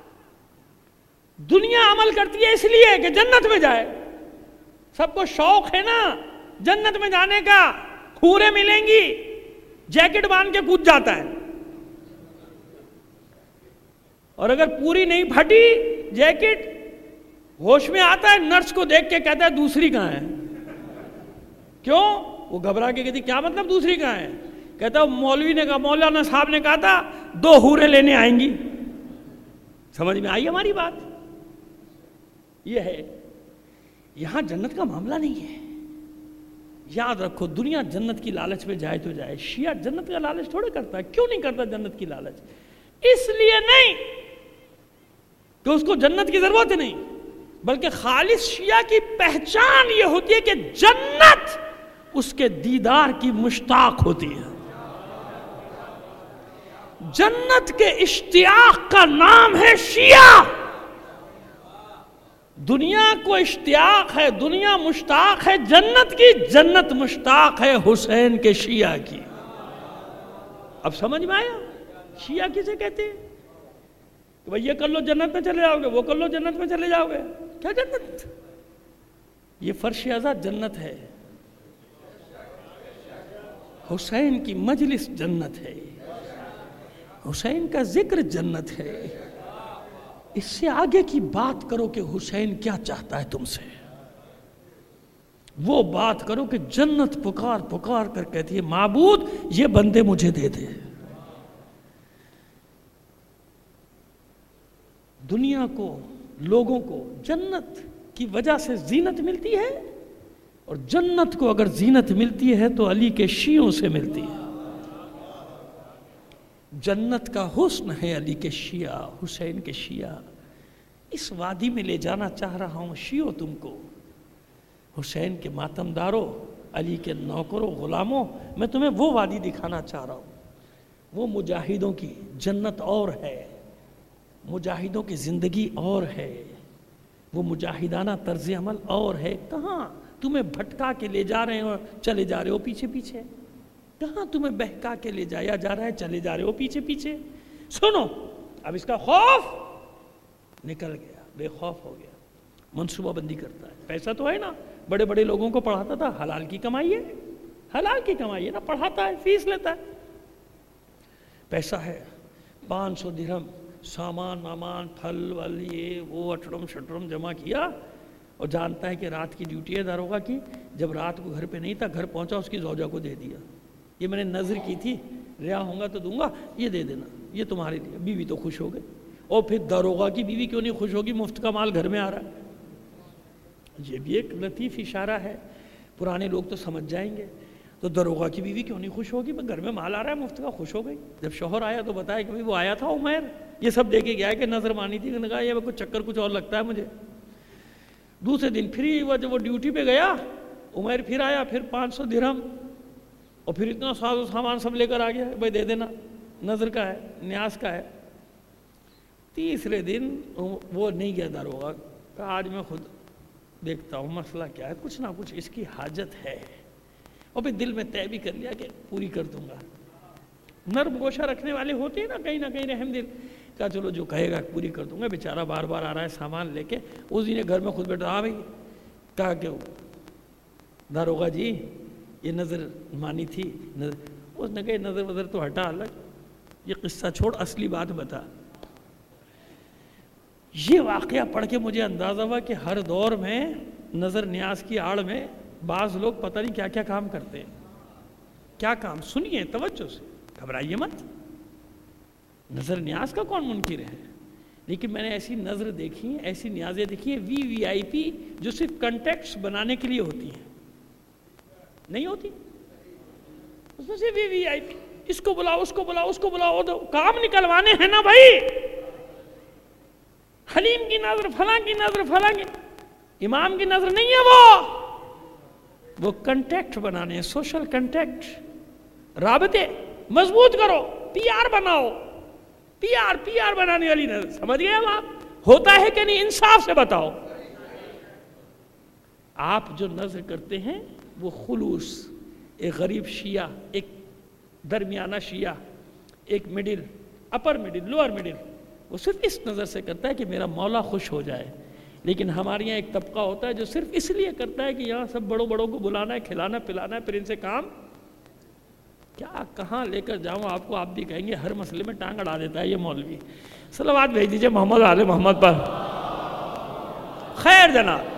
دنیا عمل کرتی ہے اس لیے کہ جنت میں جائے. سب کو شوق ہے نا جنت میں جانے کا، حوریں ملیں گی، جیکٹ باندھ کے کود جاتا ہے، اور اگر پوری نہیں پھٹی جیکٹ، ہوش میں آتا ہے، نرس کو دیکھ کے کہتا ہے دوسری کہاں ہے. کیوں؟ وہ گھبرا کے کہتی کیا مطلب دوسری کہاں ہے؟ کہتا ہے مولوی نے کہا، مولانا صاحب نے کہا تھا 2 حوریں لینے آئیں گی. سمجھ میں آئی ہماری بات؟ یہ ہے. یہاں جنت کا معاملہ نہیں ہے. یاد رکھو، دنیا جنت کی لالچ میں جائے تو جائے، شیعہ جنت کا لالچ تھوڑے کرتا ہے. کیوں نہیں کرتا جنت کی لالچ؟ اس لیے نہیں کہ اس کو جنت کی ضرورت نہیں، بلکہ خالص شیعہ کی پہچان یہ ہوتی ہے کہ جنت اس کے دیدار کی مشتاق ہوتی ہے. جنت کے اشتیاق کا نام ہے شیعہ. دنیا کو اشتیاق ہے، دنیا مشتاق ہے جنت کی، جنت مشتاق ہے حسین کے شیعہ کی. اب سمجھ میں آیا شیعہ کسے کہتے ہیں؟ کہ بھئی یہ کر لو جنت میں چلے جاؤ گے، وہ کر لو جنت میں چلے جاؤ گے. کیا جنت؟ یہ فرش ازا جنت ہے، حسین کی مجلس جنت ہے، حسین کا ذکر جنت ہے. اس سے آگے کی بات کرو کہ حسین کیا چاہتا ہے تم سے، وہ بات کرو کہ جنت پکار پکار کر کہتی ہے معبود یہ بندے مجھے دے دے. دنیا کو، لوگوں کو جنت کی وجہ سے زینت ملتی ہے، اور جنت کو اگر زینت ملتی ہے تو علی کے شیعوں سے ملتی ہے. جنت کا حسن ہے علی کے شیعہ، حسین کے شیعہ. اس وادی میں لے جانا چاہ رہا ہوں شیعوں تم کو، حسین کے ماتم داروں، علی کے نوکروں، غلاموں. میں تمہیں وہ وادی دکھانا چاہ رہا ہوں. وہ مجاہدوں کی جنت اور ہے، مجاہدوں کی زندگی اور ہے، وہ مجاہدانہ طرز عمل اور ہے. کہاں تمہیں بھٹکا کے لے جا رہے ہیں اور چلے جا رہے ہو پیچھے پیچھے؟ کہاں تمہیں بہکا کے لے جایا جا رہا ہے، چلے جا رہے ہو پیچھے پیچھے؟ سنو، اب اس کا خوف نکل گیا، بے خوف ہو گیا، منصوبہ بندی کرتا ہے. پیسہ تو ہے نا، بڑے بڑے لوگوں کو پڑھاتا تھا، حلال کی کمائی ہے، حلال کی کمائی ہے نا، پڑھاتا ہے، فیس لیتا ہے، پیسہ ہے. 500 درہم سامان وامان پھل ول یہ وہ اٹھڑم شٹرم جمع کیا، اور جانتا ہے کہ رات کی ڈیوٹی ہے داروغہ کی. جب رات کو گھر پہ نہیں تھا، گھر پہنچا اس کی زوجہ کو دے دیا، یہ میں نے نظر کی تھی، رہا ہوں گا تو دوں گا، یہ دے دینا، یہ تمہارے لیے. بیوی تو خوش ہو گئی. اور پھر داروغہ کی بیوی کیوں نہیں خوش ہوگی؟ مفت کا مال گھر میں آ رہا ہے. یہ بھی ایک لطیف اشارہ ہے، پرانے لوگ تو سمجھ جائیں گے. تو داروغہ کی بیوی کیوں نہیں خوش ہوگی؟ گھر میں مال آ رہا ہے مفت کا، خوش ہو گئی. جب شوہر آیا تو بتایا کہ وہ آیا تھا عمیر، یہ سب دے کے گیا کہ نظر مانی تھی. کہا یہ کچھ چکر کچھ اور لگتا ہے مجھے. دوسرے دن پھر جب وہ ڈیوٹی پہ گیا، عمیر پھر آیا، پھر 500 درہم، اور پھر اتنا ساز و سامان سب لے کر آ گیا. بھائی دے دینا، نظر کا ہے، نیاز کا ہے. تیسرے دن وہ نہیں گیا داروغہ، کہا آج میں خود دیکھتا ہوں مسئلہ کیا ہے، کچھ نہ کچھ اس کی حاجت ہے. اور پھر دل میں طے بھی کر لیا کہ پوری کر دوں گا. نرم گوشہ رکھنے والے ہوتے ہیں نا کہیں نہ کہیں رحم دل، کہا چلو جو کہے گا پوری کر دوں گا. بیچارہ بار بار آ رہا ہے سامان لے کے. اس دن گھر میں خود بیٹھا، ہاں بھائی، کہا کہ داروغہ جی یہ نظر مانی تھی. اس نے کہا نظر وظر تو ہٹا الگ، یہ قصہ چھوڑ، اصلی بات بتا۔ یہ واقعہ پڑھ کے مجھے اندازہ ہوا کہ ہر دور میں نظر نیاز کی آڑ میں بعض لوگ پتہ نہیں کیا کیا کام کرتے ہیں۔ کیا کام؟ سنیے توجہ سے، گھبرائیے مت۔ نظر نیاز کا کون منکر ہے؟ لیکن میں نے ایسی نظر دیکھی، ایسی نیازیں دیکھی ہیں وی آئی پی جو صرف کنٹیکٹس بنانے کے لیے ہوتی ہیں، نہیں ہوتی اس میں سے وی آئی پی، اس کو بلاؤ، اس کو بلاؤ، اس کو بلاؤ، کام نکلوانے ہیں نا بھائی۔ حلیم کی نظر، فلاں کی نظر، فلاں کی، امام کی نظر نہیں ہے وہ کنٹیکٹ بنانے ہیں، سوشل کنٹیکٹ، رابطے مضبوط کرو، پی آر بناؤ، پی آر بنانے والی نظر، سمجھ گئے آپ؟ ہوتا ہے کہ نہیں؟ انصاف سے بتاؤ۔ آپ جو نظر کرتے ہیں وہ خلوص، ایک غریب شیعہ، ایک درمیانہ شیعہ، ایک middle, upper middle, lower middle, وہ صرف اس نظر سے کرتا ہے کہ میرا مولا خوش ہو جائے۔ لیکن ہمارے یہاں ایک طبقہ ہوتا ہے جو صرف اس لیے کرتا ہے کہ یہاں سب بڑوں کو بلانا ہے، کھلانا پلانا ہے، پھر ان سے کام کیا کہاں لے کر جاؤں آپ کو؟ آپ بھی کہیں گے ہر مسئلے میں ٹانگ اڑا دیتا ہے یہ مولوی۔ صلوات بھیج دیجئے محمد آل محمد پر۔ خیر جناب،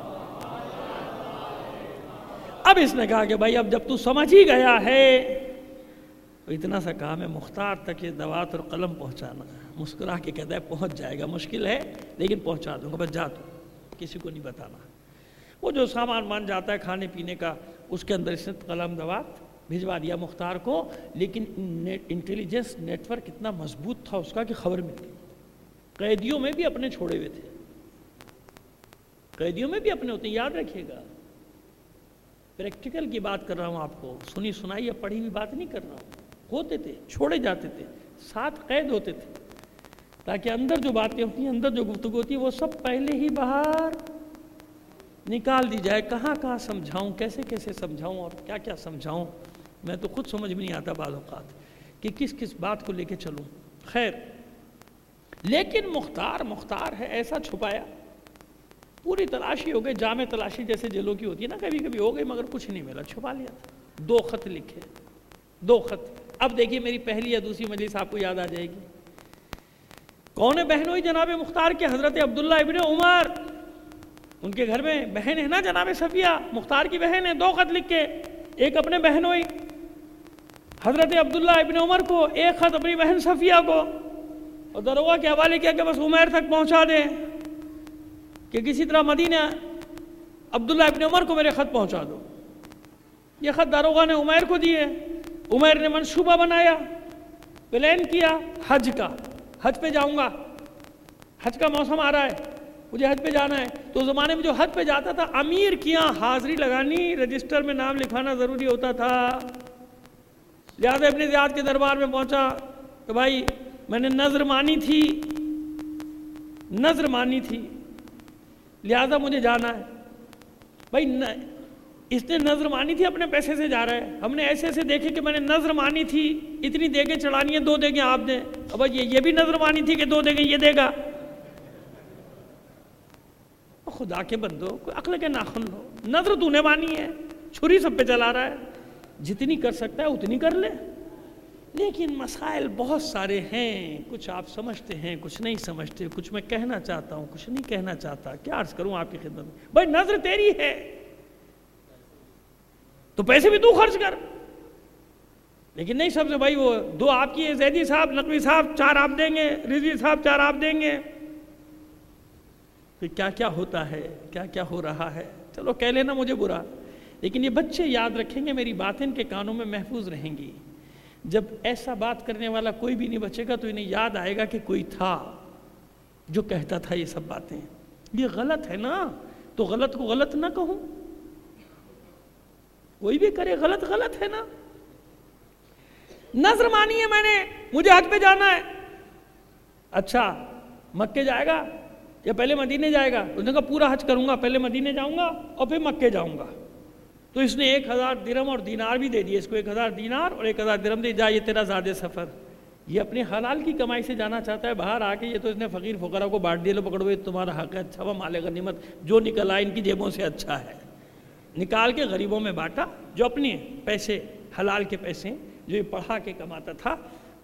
اب اس نے کہا کہ بھائی اب جب تو سمجھ ہی گیا ہے تو اتنا سا کام ہے، مختار تک یہ دوات اور قلم پہنچانا ہے۔ مسکرا کے کہتا ہے پہنچ جائے گا، مشکل ہے لیکن پہنچا دوں گا، بس جا تو کسی کو نہیں بتانا۔ وہ جو سامان مان جاتا ہے کھانے پینے کا، اس کے اندر اس نے قلم دوات بھجوا دیا مختار کو۔ لیکن انٹیلیجنس نیٹ ورک اتنا مضبوط تھا اس کا کہ خبر مل گئی۔ قیدیوں میں بھی اپنے چھوڑے ہوئے تھے، قیدیوں میں بھی اپنے ہوتے ہیں، یاد رکھیے گا۔ پریکٹیکل کی بات کر رہا ہوں آپ کو، سنی سنائی یا پڑھی ہوئی بات نہیں کر رہا ہوں۔ ہوتے تھے، چھوڑے جاتے تھے، ساتھ قید ہوتے تھے، تاکہ اندر جو باتیں ہوتی ہیں، اندر جو گفتگو ہوتی ہے، وہ سب پہلے ہی باہر نکال دی جائے۔ کہاں کہاں سمجھاؤں، کیسے کیسے سمجھاؤں اور کیا کیا سمجھاؤں، میں تو خود سمجھ میں نہیں آتا بعض اوقات کہ کس کس بات کو لے کے چلوں۔ خیر، لیکن مختار ہے، ایسا چھپایا، پوری تلاشی ہو گئی، جامع تلاشی جیسے جیلوں کی ہوتی ہے نا، کبھی کبھی ہو گئی مگر کچھ نہیں ملا، چھپا لیا تھا۔ 2 خط لکھے، 2 خط۔ اب دیکھیے میری پہلی یا دوسری مجلس آپ کو یاد آ جائے گی۔ کون ہے بہنوئی جناب مختار کے؟ حضرت عبداللہ ابن عمر، ان کے گھر میں بہن ہے نا جناب صفیہ، مختار کی بہن ہے۔ 2 خط لکھ کے، ایک اپنے بہنوئی حضرت عبداللہ ابن عمر کو، ایک خط اپنی بہن صفیہ کو، اور دروگا کے حوالے کیا کہ بس عمیر تک پہنچا دیں، کہ کسی طرح مدینہ عبداللہ ابن عمر کو میرے خط پہنچا دو۔ یہ خط داروغہ نے عمیر کو دیے، عمیر نے منصوبہ بنایا، پلان کیا حج کا، حج پہ جاؤں گا، حج کا موسم آ رہا ہے، مجھے حج پہ جانا ہے۔ تو زمانے میں جو حج پہ جاتا تھا، امیر کی یہاں حاضری لگانی، رجسٹر میں نام لکھانا ضروری ہوتا تھا۔ لہٰذا ابن زیاد کے دربار میں پہنچا کہ بھائی میں نے نظر مانی تھی، لہٰذا مجھے جانا ہے۔ بھائی اس نے نظر مانی تھی، اپنے پیسے سے جا رہا ہے، ہم نے ایسے ایسے دیکھے کہ میں نے نظر مانی تھی، اتنی دیگیں چڑھانی ہیں، 2 دیگیں آپ دیں۔ اب یہ بھی نظر مانی تھی کہ 2 دیگیں یہ دے گا۔ خدا کے بندو، کوئی عقل کے ناخن لو، نظر تو نے مانی ہے، چھری سب پہ چلا رہا ہے، جتنی کر سکتا ہے اتنی کر لے۔ لیکن مسائل بہت سارے ہیں، کچھ آپ سمجھتے ہیں، کچھ نہیں سمجھتے، کچھ میں کہنا چاہتا ہوں، کچھ نہیں کہنا چاہتا، کیا عرض کروں آپ کی خدمت میں۔ بھائی نظر تیری ہے تو پیسے بھی تو خرچ کر، لیکن نہیں سب سے بھائی وہ 2 آپ کی، زیدی صاحب، نقوی صاحب 4 آپ دیں گے، رضوی صاحب 4 آپ دیں گے۔ پھر کیا کیا ہوتا ہے، کیا کیا ہو رہا ہے، چلو کہہ لینا مجھے برا، لیکن یہ بچے یاد رکھیں گے، میری باتیں ان کے کانوں میں محفوظ رہیں گی۔ جب ایسا بات کرنے والا کوئی بھی نہیں بچے گا تو انہیں یاد آئے گا کہ کوئی تھا جو کہتا تھا یہ سب باتیں۔ یہ غلط ہے نا، تو غلط کو غلط نہ کہوں، کوئی بھی کرے غلط غلط ہے نا۔ نظر مانی ہے میں نے، مجھے حج پہ جانا ہے۔ اچھا مکے جائے گا یا پہلے مدینے جائے گا؟ اس نے کہا پورا حج کروں گا، پہلے مدینے جاؤں گا اور پھر مکے جاؤں گا۔ تو اس نے 1000 درہم اور دینار بھی دے دیے اس کو، 1000 دینار اور 1000 درہم دے، جا یہ تیرا زاد سفر۔ یہ اپنے حلال کی کمائی سے جانا چاہتا ہے باہر آ کے، یہ تو اس نے فقیر فقراء کو بانٹ دیا، لو پکڑو یہ تمہارا حق ہے، اچھا وہ مال غنیمت جو نکل آئے ان کی جیبوں سے اچھا ہے، نکال کے غریبوں میں بانٹا۔ جو اپنے پیسے حلال کے پیسے جو یہ پڑھا کے کماتا تھا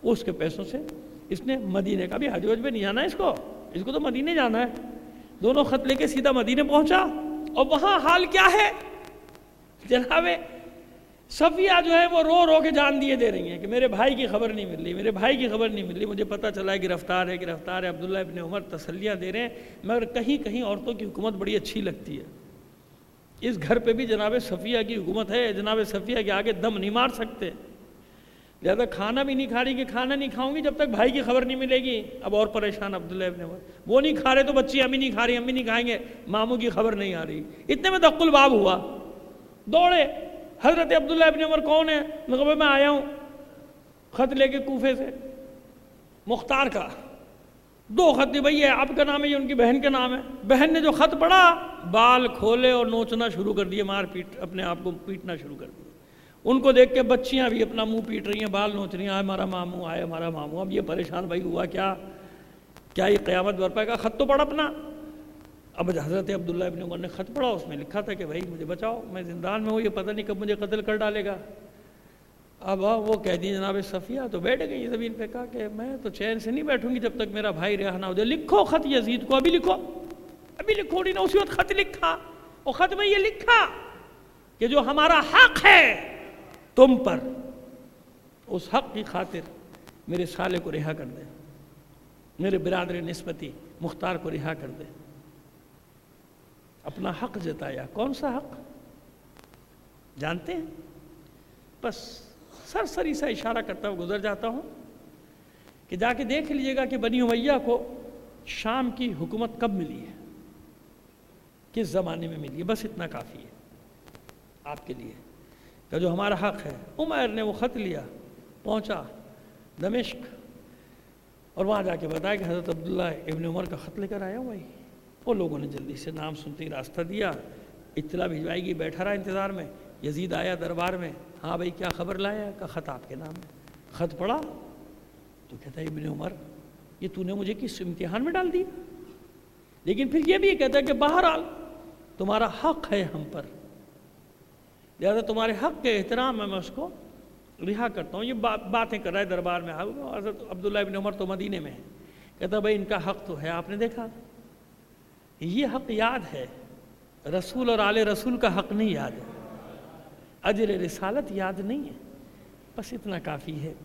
اس کے پیسوں سے اس نے مدینے کا بھی حج وج پہ نہیں جانا ہے اس کو تو مدینے جانا ہے. دونوں خط لے کے سیدھا مدینے پہنچا اور وہاں حال کیا ہے جناب صفیہ جو ہے وہ رو رو کے جان دیے دے رہی ہیں کہ میرے بھائی کی خبر نہیں مل رہی, مجھے پتہ چلا ہے گرفتار ہے. عبداللہ ابن عمر تسلیاں دے رہے ہیں, مگر کہیں عورتوں کی حکومت بڑی اچھی لگتی ہے. اس گھر پہ بھی جناب صفیہ کی حکومت ہے, جناب صفیہ کے آگے دم نہیں مار سکتے, لہذا کھانا بھی نہیں کھا رہی کہ کھانا نہیں کھاؤں گی جب تک بھائی کی خبر نہیں ملے گی. اب اور پریشان عبداللہ ابن عمر, وہ نہیں کھا رہے تو بچی امی نہیں کھا رہی, امی نہیں کھائیں گے, ماموں کی خبر نہیں آ رہی. اتنے میں دق الباب ہوا, دوڑے. حضرت عبداللہ ابن عمر کون ہے؟ میں آیا ہوں خط لے کے کوفے سے, مختار کا 2 خط دی بھئی ہے, آپ کا نام ہے, یہ ان کی بہن کا نام ہے. بہن نے جو خط پڑھا بال کھولے اور نوچنا شروع کر دیے, مار پیٹ اپنے آپ کو پیٹنا شروع کر دیا. ان کو دیکھ کے بچیاں بھی اپنا منہ پیٹ رہی ہیں, بال نوچ رہی ہیں, ہمارا ماموں. اب یہ پریشان, بھائی ہوا کیا یہ قیامت برپا کا خط تو پڑھ اپنا. اب حضرت عبداللہ ابن عمر نے خط پڑھا, اس میں لکھا تھا کہ بھائی مجھے بچاؤ, میں زندان میں ہوں, یہ پتہ نہیں کب مجھے قتل کر ڈالے گا. اب وہ کہہ دی جناب صفیہ تو بیٹھ گئی زمین پہ, کہا کہ میں تو چین سے نہیں بیٹھوں گی جب تک میرا بھائی رہا نہ ہو جائے. لکھو خط یزید کو, ابھی لکھو. انہوں نے اسی وقت خط لکھا, اور خط میں یہ لکھا کہ جو ہمارا حق ہے تم پر, اس حق کی خاطر میرے سالے کو رہا کر دے, میرے برادر نسبتی مختار کو رہا کر دے. اپنا حق جتایا. کون سا حق جانتے ہیں؟ بس سرسری سا اشارہ کرتا ہوں گزر جاتا ہوں کہ جا کے دیکھ لیجئے گا کہ بنی امیہ کو شام کی حکومت کب ملی ہے, کس زمانے میں ملی ہے. بس اتنا کافی ہے آپ کے لیے کہ جو ہمارا حق ہے. عمر نے وہ خط لیا, پہنچا دمشق, اور وہاں جا کے بتایا کہ حضرت عبداللہ ابن عمر کا خط لے کر آیا ہوں بھائی. وہ لوگوں نے جلدی سے نام سنتے ہی راستہ دیا, اطلاع بھجوائی گئی, بیٹھا رہا انتظار میں. یزید آیا دربار میں, ہاں بھائی کیا خبر لایا؟ کہ خط آپ کے نام ہے. خط پڑھا تو کہتا ہے ابن عمر یہ تو نے مجھے کس امتحان میں ڈال دیا؟ لیکن پھر یہ بھی کہتا ہے کہ بہرحال تمہارا حق ہے ہم پر, لہذا تمہارے حق کے احترام میں اس کو رہا کرتا ہوں. یہ باتیں کر رہا ہے دربار میں. حضرت عبداللہ ابن عمر تو مدینے میں ہے. کہتا بھائی ان کا حق تو ہے, آپ نے دیکھا یہ حق یاد ہے, رسول اور آل رسول کا حق نہیں یاد ہے, اجر رسالت یاد نہیں ہے. بس اتنا کافی ہے.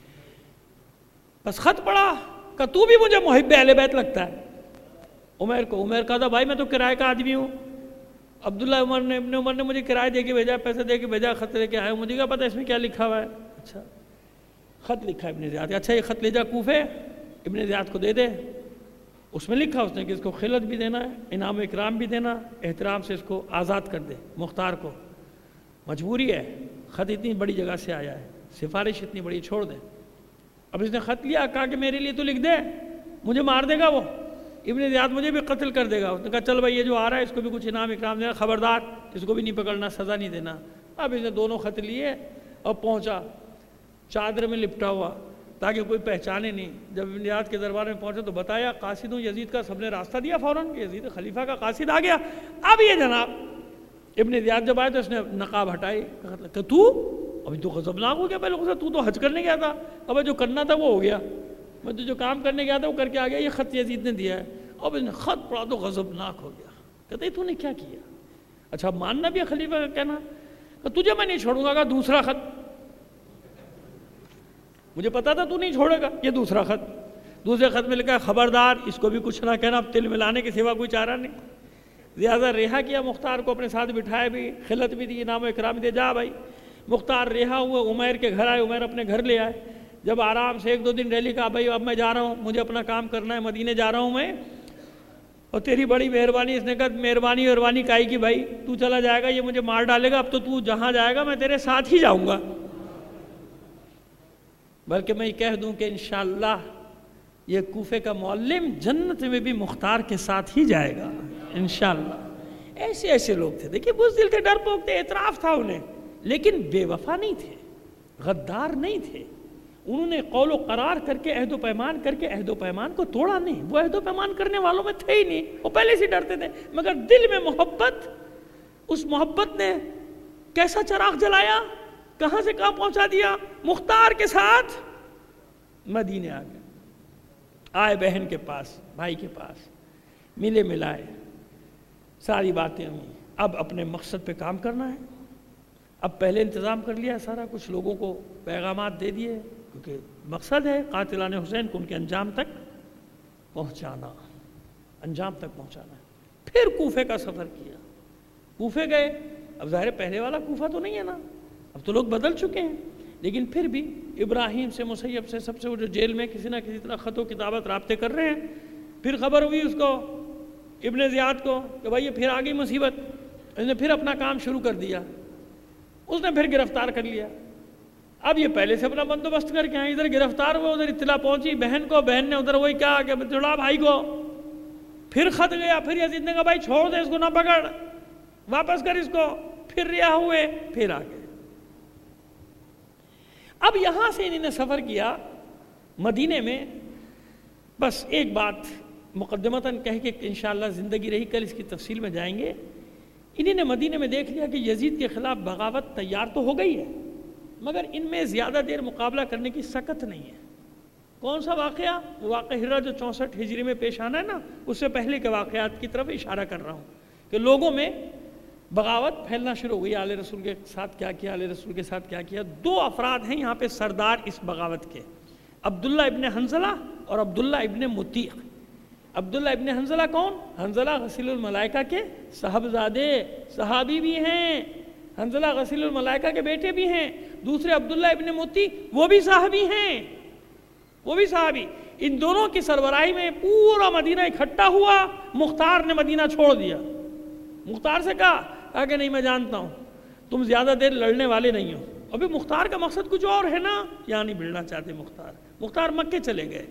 بس خط پڑھا کہ تو بھی مجھے محب اہل بیت لگتا ہے. عمر کہا تھا بھائی میں تو کرائے کا آدمی ہوں. عبداللہ ابن عمر نے مجھے کرائے دے کے بھیجا, پیسے دے کے بھیجا, خط لے کے آیا. مجھے کیا پتا اس میں کیا لکھا ہوا ہے. اچھا خط لکھا ابن زیاد, اچھا یہ خط لے جا کوفے, ابن زیاد کو دے دے. اس میں لکھا اس نے کہ اس کو خلعت بھی دینا ہے, انعام و اکرام بھی دینا, احترام سے اس کو آزاد کر دے مختار کو. مجبوری ہے, خط اتنی بڑی جگہ سے آیا ہے, سفارش اتنی بڑی, چھوڑ دے. اب اس نے خط لیا, کہا کہ میرے لیے تو لکھ دے, مجھے مار دے گا وہ, ابن زیاد مجھے بھی قتل کر دے گا. اس نے کہا چل بھائی یہ جو آ رہا ہے اس کو بھی کچھ انعام اکرام دینا, خبردار اس کو بھی نہیں پکڑنا, سزا نہیں دینا. اب اس نے دونوں خط لیے اور پہنچا چادر میں لپٹا ہوا تاکہ کوئی پہچانے نہیں. جب ابن زیاد کے دربار میں پہنچا تو بتایا قاصد ہوں یزید کا. سب نے راستہ دیا فوراً, یزید خلیفہ کا قاصد آ گیا. اب یہ جناب ابن زیاد جب آئے تو اس نے نقاب ہٹائی, کہ تو ابھی تو غضبناک ہو گیا. پہلے تو حج کرنے گیا تھا, اب جو کرنا تھا وہ ہو گیا, میں تو جو کام کرنے گیا تھا وہ کر کے آ گیا. یہ خط یزید نے دیا ہے. اب اس نے خط پڑھا تو غضبناک ہو گیا. کہتا ہے تو نے کیا کیا؟ اچھا ماننا بھی ہے خلیفہ کا کہنا, کہ تجھے میں نہیں چھوڑوں گا. کہ دوسرا خط, مجھے پتا تھا تو نہیں چھوڑے گا. یہ دوسرا خط, دوسرے خط میں لکھا خبردار اس کو بھی کچھ نہ کہنا, اب تل ملانے کے سوا کوئی چارہ نہیں. زیادہ رہا کیا مختار کو, اپنے ساتھ بٹھایا بھی, خلعت بھی دی, انعام و اکرام دے. جا بھائی. مختار رہا ہوئے عمیر کے گھر آئے, عمیر اپنے گھر لے آئے. جب آرام سے 1-2 دن ریلی کا, بھائی اب میں جا رہا ہوں, مجھے اپنا کام کرنا ہے, مدینے جا رہا ہوں میں, اور تیری بڑی مہربانی. اس نے کہا مہربانی کائی کی بھائی, تو چلا جائے گا یہ مجھے مار ڈالے گا, اب تو جہاں جائے گا میں تیرے ساتھ ہی جاؤں گا. بلکہ میں یہ کہہ دوں کہ انشاءاللہ یہ کوفے کا معلم جنت میں بھی مختار کے ساتھ ہی جائے گا انشاءاللہ. ایسے لوگ تھے. دیکھیے بزدل تھے, ڈرپوک تھے, اعتراف تھا انہیں, لیکن بے وفا نہیں تھے, غدار نہیں تھے. انہوں نے قول و قرار کر کے, عہد و پیمان کر کے عہد و پیمان کو توڑا نہیں. وہ عہد و پیمان کرنے والوں میں تھے ہی نہیں, وہ پہلے سے ڈرتے تھے. مگر دل میں محبت, اس محبت نے کیسا چراغ جلایا, کہاں سے کہاں پہنچا دیا. مختار کے ساتھ مدینے آ گئے، آئے بہن کے پاس، بھائی کے پاس، ملے ملائے، ساری باتیں ہوئی۔ اب اپنے مقصد پہ کام کرنا ہے۔ اب پہلے انتظام کر لیا سارا کچھ، لوگوں کو پیغامات دے دیے، کیونکہ مقصد ہے قاتلان حسین کو ان کے انجام تک پہنچانا، انجام تک پہنچانا ہے۔ پھر کوفے کا سفر کیا، کوفے گئے۔ اب ظاہر پہلے والا کوفہ تو نہیں ہے نا، اب تو لوگ بدل چکے ہیں، لیکن پھر بھی ابراہیم سے، مسیب سے، سب سے، وہ جو جیل میں کسی نہ کسی طرح خط و کتابت رابطے کر رہے ہیں۔ پھر خبر ہوئی اس کو، ابن زیاد کو، کہ بھائی یہ پھر آ گئی مصیبت، اس نے پھر اپنا کام شروع کر دیا، اس نے پھر گرفتار کر لیا۔ اب یہ پہلے سے اپنا بندوبست کر کے آئے، ادھر گرفتار ہوئے، ادھر اطلاع پہنچی بہن کو، بہن نے ادھر وہی کہا کہ چھڑا بھائی کو، پھر خط گیا، پھر یزید نے کہا بھائی چھوڑ دے اس کو، نہ پکڑ، واپس کر اس کو، پھر رہا ہوئے، پھر آ گئے۔ اب یہاں سے انہوں نے سفر کیا مدینے میں۔ بس ایک بات مقدمتاً کہہ کے انشاءاللہ زندگی رہی کل اس کی تفصیل میں جائیں گے۔ انہوں نے مدینے میں دیکھ لیا کہ یزید کے خلاف بغاوت تیار تو ہو گئی ہے، مگر ان میں زیادہ دیر مقابلہ کرنے کی سکت نہیں ہے۔ کون سا واقعہ؟ وہ واقعہ ہرہ جو 64 ہجری میں پیش آنا ہے نا، اس سے پہلے کے واقعات کی طرف اشارہ کر رہا ہوں کہ لوگوں میں بغاوت پھیلنا شروع ہوئی۔ آل رسول کے ساتھ کیا کیا، آل رسول کے ساتھ کیا کیا۔ دو افراد ہیں یہاں پہ سردار اس بغاوت کے، عبداللہ ابن حنظلہ اور عبداللہ ابن مطیق۔ عبداللہ ابن حنظلہ کون؟ حنظلہ غسیل الملائکہ کے صاحبزادے، صحابی بھی ہیں، حنظلہ غسیل الملائکہ کے بیٹے بھی ہیں۔ دوسرے عبداللہ ابن مطیق، وہ بھی صحابی ہیں، وہ بھی صحابی۔ ان دونوں کی سربراہی میں پورا مدینہ اکٹھا ہوا۔ مختار نے مدینہ چھوڑ دیا۔ مختار سے کہا کہ نہیں، میں جانتا ہوں تم زیادہ دیر لڑنے والے نہیں ہو۔ ابھی مختار کا مقصد کچھ اور ہے نا، یہاں نہیں بھیڑنا چاہتے مختار مکے چلے گئے۔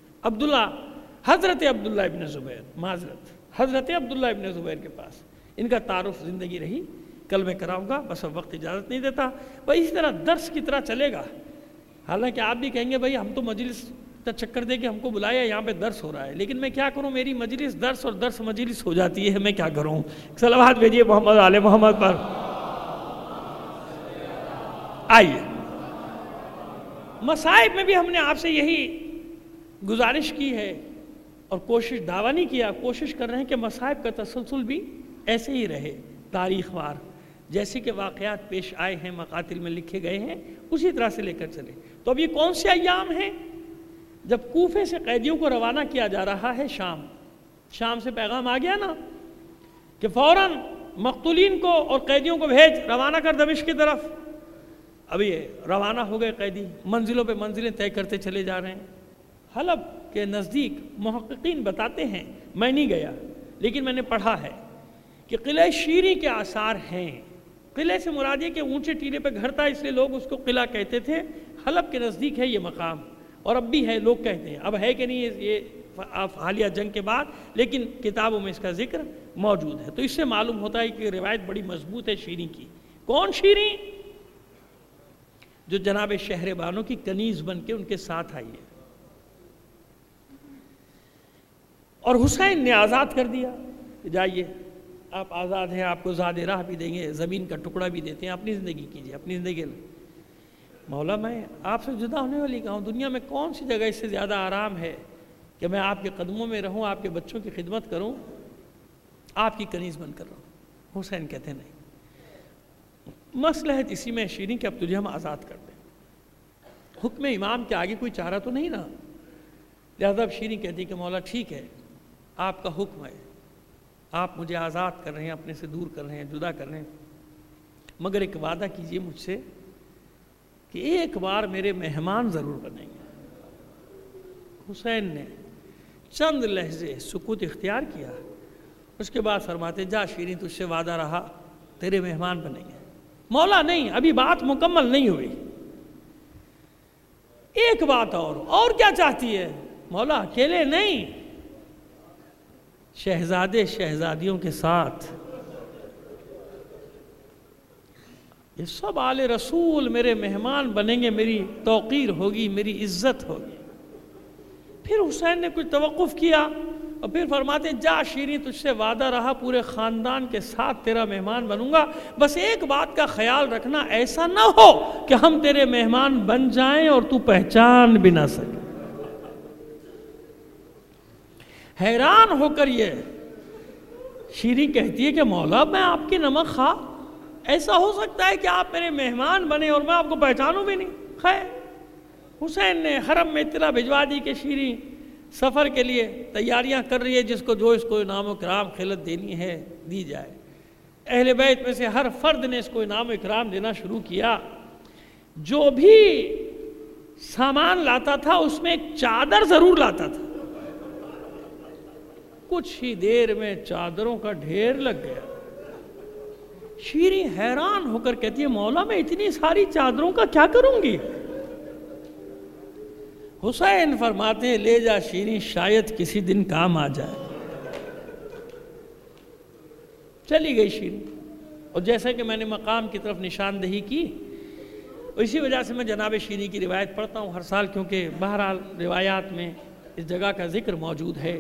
حضرت عبداللہ ابن زبیر، معذرت، حضرت عبداللہ ابن زبیر کے پاس ان کا تعارف زندگی رہی، کل میں کراؤں گا، بس اب وقت اجازت نہیں دیتا۔ بھائی اس طرح درس کی طرح چلے گا، حالانکہ آپ بھی کہیں گے بھائی ہم تو مجلس کا چکر دے کے ہم کو بلایا، یہاں پہ درس ہو رہا ہے، لیکن میں کیا کروں، میری مجلس درس اور درس مجلس ہو جاتی ہے، میں کیا کروں۔ صلوات بھیجیے محمد آل محمد پر۔ آئیے، مصائب میں بھی ہم نے آپ سے یہی گزارش کی ہے اور کوشش، دعویٰ نہیں کیا، کوشش کر رہے ہیں کہ مصائب کا تسلسل بھی ایسے ہی رہے، تاریخ وار، جیسے کہ واقعات پیش آئے ہیں، مقاتل میں لکھے گئے ہیں، اسی طرح سے لے کر چلے۔ تو اب یہ کون سے ایام ہیں؟ جب کوفے سے قیدیوں کو روانہ کیا جا رہا ہے شام سے پیغام آ گیا نا کہ فوراً مقتولین کو اور قیدیوں کو بھیج، روانہ کر دمشق کی طرف۔ اب یہ روانہ ہو گئے قیدی، منزلوں پہ منزلیں طے کرتے چلے جا رہے ہیں۔ حلب کے نزدیک محققین بتاتے ہیں، میں نہیں گیا لیکن میں نے پڑھا ہے کہ قلعہ شیری کے آثار ہیں۔ قلعے سے مراد یہ کہ اونچے ٹیلے پہ گھر تھا، اس لیے لوگ اس کو قلعہ کہتے تھے۔ حلب کے نزدیک ہے یہ مقام، اور اب بھی ہے، لوگ کہتے ہیں، اب ہے کہ نہیں یہ حالیہ جنگ کے بعد، لیکن کتابوں میں اس کا ذکر موجود ہے۔ تو اس سے معلوم ہوتا ہے کہ روایت بڑی مضبوط ہے شیری کی۔ کون شیری؟ جو جناب شہر بانو کی کنیز بن کے ان کے ساتھ آئی ہے، اور حسین نے آزاد کر دیا کہ جائیے آپ آزاد ہیں، آپ کو زاد راہ بھی دیں گے، زمین کا ٹکڑا بھی دیتے ہیں، اپنی زندگی کیجیے، اپنی زندگی لیں۔ مولا میں آپ سے جدا ہونے والی کہوں، دنیا میں کون سی جگہ اس سے زیادہ آرام ہے کہ میں آپ کے قدموں میں رہوں، آپ کے بچوں کی خدمت کروں، آپ کی کنیز بن کر رہوں۔ حسین کہتے نہیں، مصلحت اسی میں شیریں کہ اب تجھے ہم آزاد کر دیں، حکم امام کے آگے کوئی چارہ تو نہیں نا۔ لہذا اب شیریں کہتی کہ مولا ٹھیک ہے، آپ کا حکم ہے، آپ مجھے آزاد کر رہے ہیں، اپنے سے دور کر رہے ہیں، جدا کر رہے ہیں، مگر ایک وعدہ کیجئے مجھ سے کہ ایک بار میرے مہمان ضرور بنیں گے۔ حسین نے چند لحظے سکوت اختیار کیا، اس کے بعد فرماتے جا شیریں، تجھ سے وعدہ رہا، تیرے مہمان بنیں گے۔ مولا نہیں، ابھی بات مکمل نہیں ہوئی، ایک بات اور کیا چاہتی ہے؟ مولا اکیلے نہیں، شہزادے شہزادیوں کے ساتھ، یہ سب آل رسول میرے مہمان بنیں گے، میری توقیر ہوگی، میری عزت ہوگی۔ پھر حسین نے کچھ توقف کیا اور پھر فرماتے ہیں جا شیریں، تجھ سے وعدہ رہا، پورے خاندان کے ساتھ تیرا مہمان بنوں گا، بس ایک بات کا خیال رکھنا، ایسا نہ ہو کہ ہم تیرے مہمان بن جائیں اور تو پہچان بھی نہ سکے۔ حیران ہو کر یہ شیریں کہتی ہے کہ مولا میں آپ کی نمک خواہ، ایسا ہو سکتا ہے کہ آپ میرے مہمان بنے اور میں آپ کو پہچانوں بھی نہیں؟ خیر حسین نے حرم میں اطلاع بھجوا دی کہ شیریں سفر کے لیے تیاریاں کر رہی ہے، جس کو جو اس کو انعام و اکرام خلعت دینی ہے دی جائے۔ اہل بیت میں سے ہر فرد نے اس کو انعام و اکرام دینا شروع کیا۔ جو بھی سامان لاتا تھا اس میں ایک چادر ضرور لاتا تھا۔ کچھ ہی دیر میں چادروں کا ڈھیر لگ گیا۔ شیریں حیران ہو کر کہتی ہے مولا میں اتنی ساری چادروں کا کیا کروں گی؟ حسین فرماتے ہیں لے جا شیریں، شاید کسی دن کام آ جائے۔ چلی گئی شیریں، اور جیسا کہ میں نے مقام کی طرف نشاندہی کی، اسی وجہ سے میں جناب شیریں کی روایت پڑھتا ہوں ہر سال، کیونکہ بہرحال روایات میں اس جگہ کا ذکر موجود ہے۔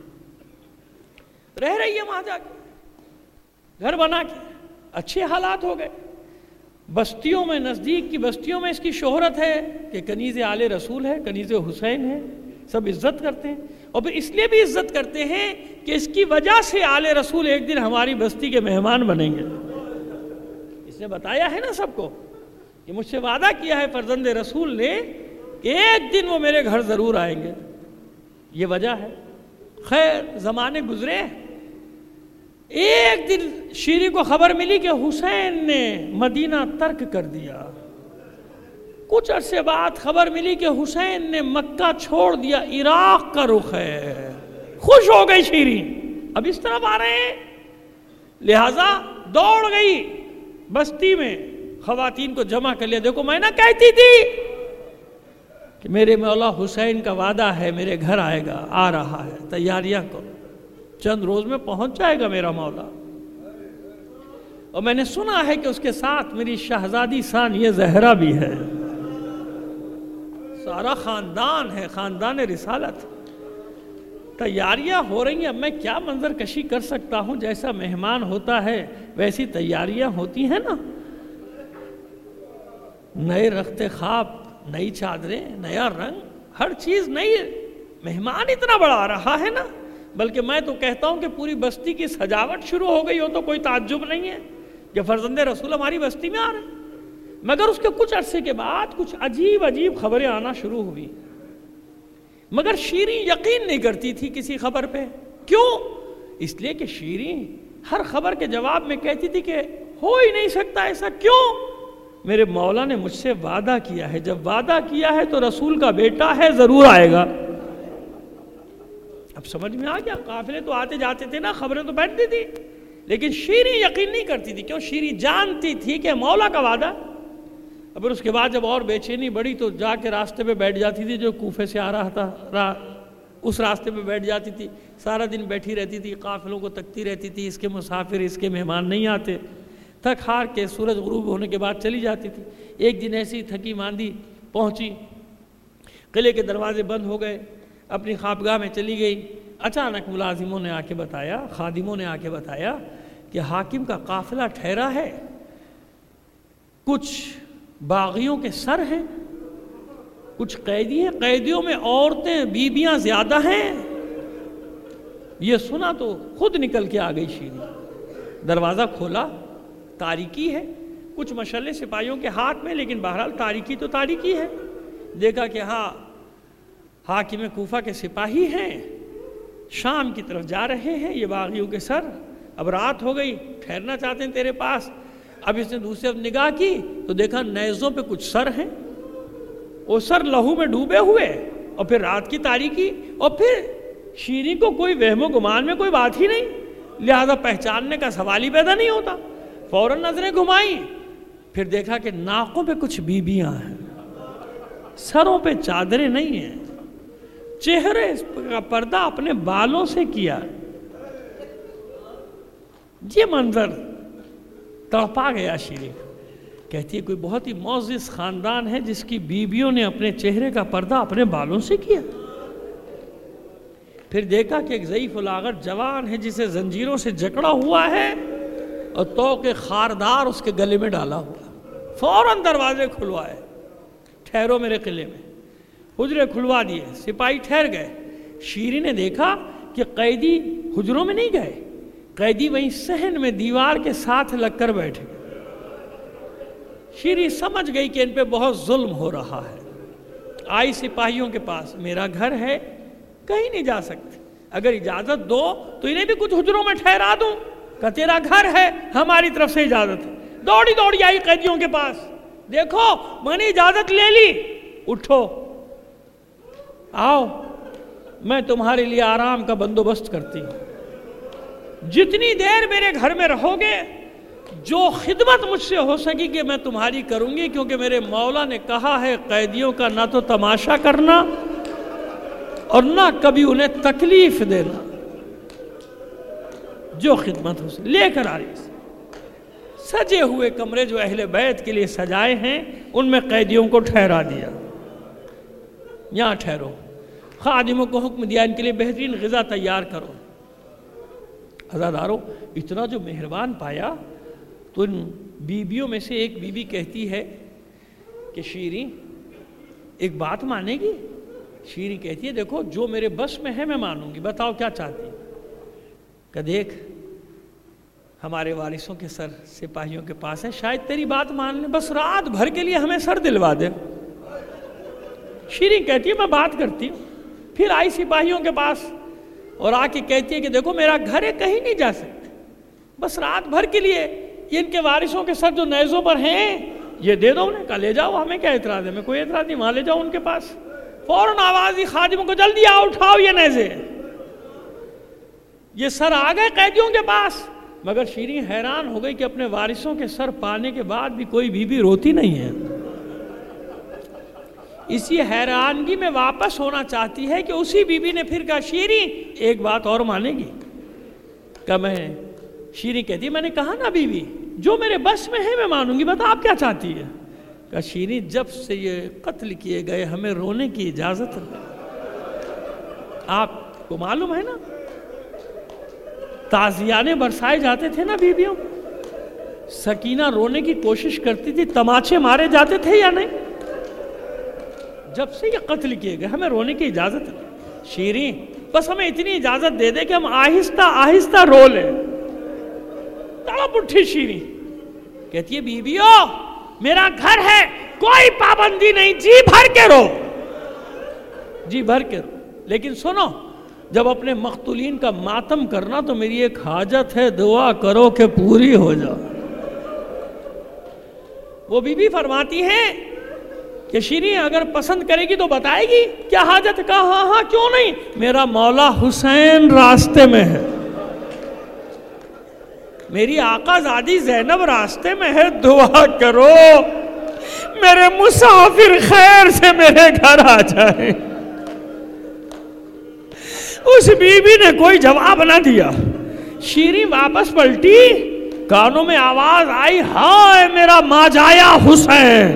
رہ رہی ہے وہاں جا کے، گھر بنا کے، اچھے حالات ہو گئے۔ بستیوں میں، نزدیک کی بستیوں میں اس کی شہرت ہے کہ کنیز آل رسول ہے، کنیز حسین ہے، سب عزت کرتے ہیں، اور پھر اس لیے بھی عزت کرتے ہیں کہ اس کی وجہ سے آل رسول ایک دن ہماری بستی کے مہمان بنیں گے۔ اس نے بتایا ہے نا سب کو کہ مجھ سے وعدہ کیا ہے فرزند رسول نے کہ ایک دن وہ میرے گھر ضرور آئیں گے، یہ وجہ ہے۔ خیر زمانے گزرے، ایک دن شیریں کو خبر ملی کہ حسین نے مدینہ ترک کر دیا۔ کچھ عرصے بعد خبر ملی کہ حسین نے مکہ چھوڑ دیا، عراق کا رخ ہے۔ خوش ہو گئی شیریں، اب اس طرف آ رہے ہیں، لہٰذا دوڑ گئی بستی میں، خواتین کو جمع کر لیا۔ دیکھو میں نہ کہتی تھی کہ میرے مولا حسین کا وعدہ ہے میرے گھر آئے گا، آ رہا ہے، تیاریاں کرو، چند روز میں پہنچ جائے گا میرا مولا۔ اور میں نے سنا ہے کہ اس کے ساتھ میری شہزادی ثانیہ زہرا بھی ہے، سارا خاندان ہے، خاندان رسالت۔ تیاریاں ہو رہی ہیں، اب میں کیا منظر کشی کر سکتا ہوں؟ جیسا مہمان ہوتا ہے ویسی تیاریاں ہوتی ہیں نا، نئے رخت خواب، نئی چادریں، نیا رنگ، ہر چیز نئی ہے۔ مہمان اتنا بڑا آ رہا ہے نا، بلکہ میں تو کہتا ہوں کہ پوری بستی کی سجاوٹ شروع ہو گئی ہو تو کوئی تعجب نہیں ہے کہ فرزند رسول ہماری بستی میں آ رہے ہیں۔ مگر اس کے کچھ عرصے کے بعد کچھ عجیب عجیب خبریں آنا شروع ہوئی، مگر شیریں یقین نہیں کرتی تھی کسی خبر پہ۔ کیوں؟ اس لیے کہ شیریں ہر خبر کے جواب میں کہتی تھی کہ ہو ہی نہیں سکتا ایسا۔ کیوں؟ میرے مولا نے مجھ سے وعدہ کیا ہے، جب وعدہ کیا ہے تو رسول کا بیٹا ہے، ضرور آئے گا۔ اب سمجھ میں آ گیا، قافلے تو آتے جاتے تھے نا، خبریں تو بیٹھتی تھی، لیکن شیریں یقین نہیں کرتی تھی۔ کیوں؟ شیریں جانتی تھی کہ مولا کا وعدہ۔ اب اس کے بعد جب اور بے چینی بڑھی تو جا کے راستے پہ بیٹھ جاتی تھی، جو کوفے سے آ رہا تھا اس راستے پہ بیٹھ جاتی تھی، سارا دن بیٹھی رہتی تھی، قافلوں کو تکتی رہتی تھی، اس کے مسافر، اس کے مہمان نہیں آتے، تھک ہار کے سورج غروب ہونے کے بعد چلی جاتی تھی۔ ایک دن ایسی تھکی ماندی پہنچی، قلعے کے دروازے بند ہو گئے، اپنی خوابگاہ میں چلی گئی۔ اچانک ملازموں نے آ کے بتایا، خادموں نے آ کے بتایا کہ حاکم کا قافلہ ٹھہرا ہے، کچھ باغیوں کے سر ہیں، کچھ قیدی ہیں، قیدیوں میں عورتیں، بیبیاں زیادہ ہیں۔ یہ سنا تو خود نکل کے آ گئی شیریں، دروازہ کھولا، تاریکی ہے، کچھ مشعلیں سپاہیوں کے ہاتھ میں، لیکن بہرحال تاریکی تو تاریکی ہے۔ دیکھا کہ ہاں حاکم کوفہ کے سپاہی ہیں، شام کی طرف جا رہے ہیں، یہ باغیوں کے سر، اب رات ہو گئی، ٹھہرنا چاہتے ہیں تیرے پاس۔ اب اس نے دوسری طرف نگاہ کی تو دیکھا نیزوں پہ کچھ سر ہیں، وہ سر لہو میں ڈوبے ہوئے، اور پھر رات کی تاریکی، اور پھر شیریں کو کوئی وہم و گمان میں کوئی بات ہی نہیں، لہذا پہچاننے کا سوال ہی پیدا نہیں ہوتا۔ فوراً نظریں گھمائیں، پھر دیکھا کہ ناکوں پہ کچھ بیبیاں ہیں، سروں پہ چادریں نہیں ہیں، چہرے کا پردہ اپنے بالوں سے کیا۔ یہ منظر تڑپا گیا شیریں، کہتی ہے کوئی بہت ہی معزز خاندان ہے جس کی بیویوں نے اپنے چہرے کا پردہ اپنے بالوں سے کیا۔ پھر دیکھا کہ ایک ضعیف الاغر جوان ہے جسے زنجیروں سے جکڑا ہوا ہے اور توق خاردار اس کے گلے میں ڈالا ہوا۔ فوراً دروازے کھلوائے، ٹھہرو میرے قلعے میں، حجرے کھلوا دیے، سپاہی ٹھہر گئے۔ شیریں نے دیکھا کہ قیدی حجروں میں نہیں گئے، قیدی وہیں صحن میں دیوار کے ساتھ لگ کر بیٹھے۔ شیریں سمجھ گئی کہ ان پہ بہت ظلم ہو رہا ہے، آئی سپاہیوں کے پاس، میرا گھر ہے، کہیں نہیں جا سکتے، اگر اجازت دو تو انہیں بھی کچھ حجروں میں ٹھہرا دوں۔ کہ تیرا گھر ہے، ہماری طرف سے اجازت ہے۔ دوڑی دوڑی آئی قیدیوں کے پاس، دیکھو میں نے اجازت لے لی، اٹھو آؤ، میں تمہارے لیے آرام کا بندوبست کرتی ہوں، جتنی دیر میرے گھر میں رہو گے جو خدمت مجھ سے ہو سکی کہ میں تمہاری کروں گی، کیونکہ میرے مولا نے کہا ہے قیدیوں کا نہ تو تماشا کرنا اور نہ کبھی انہیں تکلیف دینا، جو خدمت ہو سکے لے کر آ رہی۔ سجے ہوئے کمرے جو اہل بیت کے لیے سجائے ہیں ان میں قیدیوں کو ٹھہرا دیا، یہاں ٹھہرو، خادموں کو حکم دیا ان کے لیے بہترین غذا تیار کرو۔ عزادارو، اتنا جو مہربان پایا تو ان بیویوں میں سے ایک بیوی کہتی ہے کہ شیریں ایک بات مانے گی؟ شیریں کہتی ہے دیکھو جو میرے بس میں ہے میں مانوں گی، بتاؤ کیا چاہتی ہے؟ کہ دیکھ ہمارے وارثوں کے سر سپاہیوں کے پاس ہے، شاید تیری بات مان لیں، بس رات بھر کے لیے ہمیں سر دلوا دے۔ شیریں کہتی ہے میں بات کرتی ہوں۔ پھر آئی سپاہیوں کے پاس اور آ کے کہتی ہے کہ دیکھو میرا گھر ہے، کہیں نہیں جا سکتے، بس رات بھر کے لیے ان کے وارثوں کے سر جو نیزوں پر ہیں یہ دے دو انہیں۔ کہا لے جاؤ، ہمیں کیا اعتراض ہے؟ میں کوئی اعتراض نہیں، وہاں لے جاؤ ان کے پاس۔ فوراً آواز دی خادموں کو جلدی آؤ، اٹھاؤ یہ نیزے۔ یہ سر آ گئے قیدیوں کے پاس، مگر شیریں حیران ہو گئی کہ اپنے وارثوں کے سر پانے کے بعد بھی کوئی بیوی روتی نہیں ہے۔ اسی حیرانگی میں واپس ہونا چاہتی ہے کہ اسی بیوی نے پھر کہا شیریں ایک بات اور مانے گی؟ کہ میں شیریں کہتی میں نے کہا نا بیوی جو میرے بس میں ہے میں مانوں گی، بتا آپ کیا چاہتی ہے؟ کہ شیریں جب سے یہ قتل کیے گئے ہمیں رونے کی اجازت ہے۔ آپ کو معلوم ہے نا تعزیانے برسائے جاتے تھے نا بیویوں، سکینہ رونے کی کوشش کرتی تھی، تماچے مارے جاتے تھے یا نہیں؟ جب سے یہ قتل کیے گئے ہمیں رونے کی اجازت ہے۔ شیریں بس ہمیں اتنی اجازت دے دے کہ ہم آہستہ آہستہ رو لیں۔ تڑپ اٹھی شیریں، کہتی ہے بیویوں میرا گھر ہے، کوئی پابندی نہیں، جی بھر کے رو، جی بھر کے رو، لیکن سنو جب اپنے مقتولین کا ماتم کرنا تو میری ایک حاجت ہے، دعا کرو کہ پوری ہو جائے۔ وہ بیوی فرماتی ہے کہ شیریں اگر پسند کرے گی تو بتائے گی کیا حاجت؟ کہا ہاں ہاں کیوں نہیں، میرا مولا حسین راستے میں ہے، میری آقا زادی زینب راستے میں ہے، دعا کرو میرے مسافر خیر سے میرے گھر آ جائے۔ اس بی بی نے کوئی جواب نہ دیا۔ شیریں واپس پلٹی، کانوں میں آواز آئی ہائے میرا ماجایا حسین۔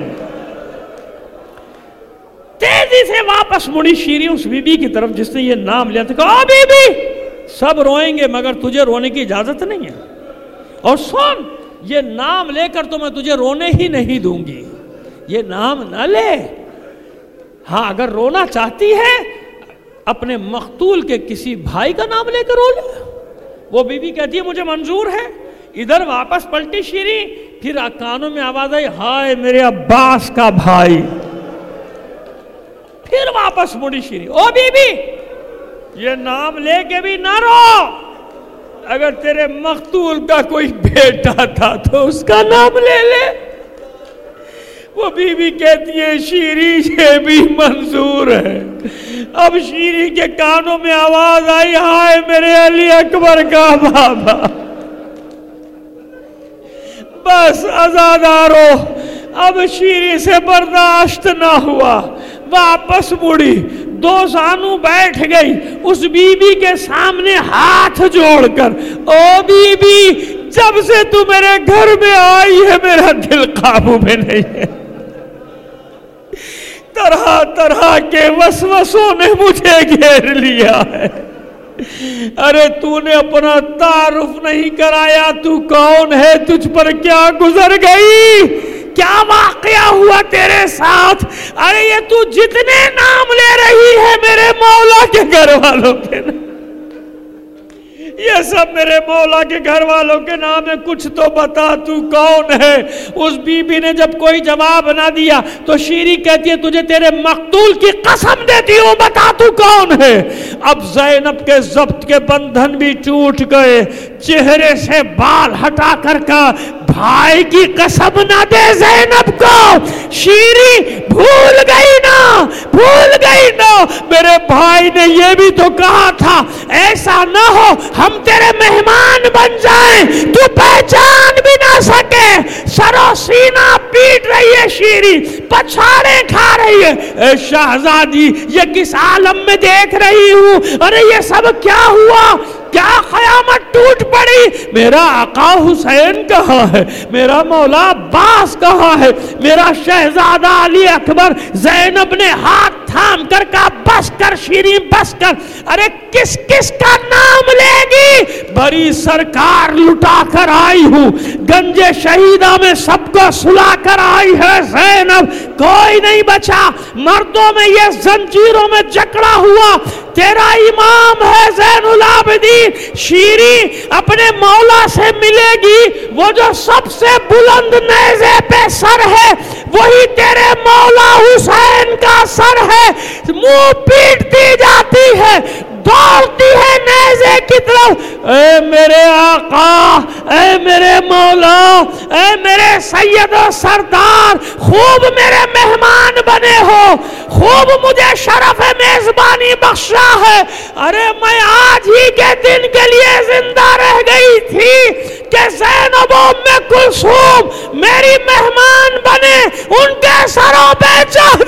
تیزی سے واپس مڑی شیریں اس بی بی کی طرف جس نے یہ نام لیا تھا، کہا بی بی سب روئیں گے مگر تجھے رونے کی اجازت نہیں ہے، اور سن یہ نام لے کر تو میں تجھے رونے ہی نہیں دوں گی، یہ نام نہ لے، ہاں اگر رونا چاہتی ہے اپنے مقتول کے کسی بھائی کا نام لے کر رو لے۔ وہ بی بی کہتی ہے مجھے منظور ہے۔ ادھر واپس پلٹی شیریں، پھر کانوں میں آواز آئی ہائے میرے عباس کا بھائی۔ پھر واپس مڑی شیریں، او بی بی یہ نام لے کے بھی نہ رو، اگر تیرے مقتول کا کوئی بیٹا تھا تو اس کا نام لے لے۔ وہ بی بی کہتی ہے شیریں یہ بھی منظور ہے۔ اب شیریں کے کانوں میں آواز آئی ہائے میرے علی اکبر کا بابا۔ بس عزادارو اب شیریں سے برداشت نہ ہوا، واپس مڑی، دو زانو بیٹھ گئی اس بی بی کے سامنے ہاتھ جوڑ کر، او بی بی جب سے تو میرے گھر میں آئی ہے میرا دل قابو میں نہیں ہے، طرح طرح کے وسوسوں نے مجھے گھیر لیا ہے۔ ارے تو نے اپنا تعارف نہیں کرایا، تو کون ہے، تجھ پر کیا گزر گئی، کیا واقعہ ہوا تیرے ساتھ؟ ارے یہ تو جتنے نام لے رہی ہے میرے مولا کے گھر والوں کے یہ سب میرے مولا کے گھر والوں کے نام ہے، کچھ تو بتا تو کون ہے؟ اس بی بی نے جب کوئی جواب نہ دیا تو شیری کہتی ہے تجھے تیرے مقتول کی قسم دیتی ہوں، بتا تو کون ہے؟ اب زینب کے ضبط کے بندھن بھی ٹوٹ گئے، چہرے سے بال ہٹا کر کہا بھائی کی قسم نہ دے زینب کو، شیری بھول گئی نا میرے بھائی نے یہ بھی تو کہا تھا ایسا نہ ہو ہم تیرے مہمان بن جائیں تو پہچان بھی نہ سکے۔ سرو سینہ پیٹ رہی ہے شیری، پچھاڑے کھا رہی ہے، اے شہزادی یہ کس عالم میں دیکھ رہی ہوں؟ ارے یہ سب کیا ہوا؟ کیا قیامت ٹوٹ پڑی؟ میرا آقا حسین کہاں ہے؟ میرا مولا عباس کہاں ہے؟ میرا شہزادہ علی اکبر؟ زینب نے ہاتھ تھام کر کہا بس کر شیرین بس کر۔ ارے کس کس کا نام لے گی؟ بڑی سرکار لٹا کر آئی ہوں، گنج شہیدہ میں سب کو سلا کر آئی ہے زینب، کوئی نہیں بچا، مردوں میں یہ زنجیروں میں جکڑا ہوا تیرا امام ہے زین العابدین۔ شیری اپنے مولا سے ملے گی، وہ جو سب سے بلند نیزے پہ سر ہے وہی تیرے مولا حسین کا سر ہے، منہ پیٹتی جاتی ہے، دوڑتی ہے نیزے کی طرف۔ اے میرے آقا، اے میرے مولا، اے میرے سید و سردار، خوب میرے مہمان بنے ہو، خوب مجھے شرف میزبانی بخشا ہے۔ ارے میں آج ہی کے دن کے لیے زندہ رہ گئی تھی کہ زینب و ام کلثوم میری مہمان بنے، ان کے سروں پہ چڑھ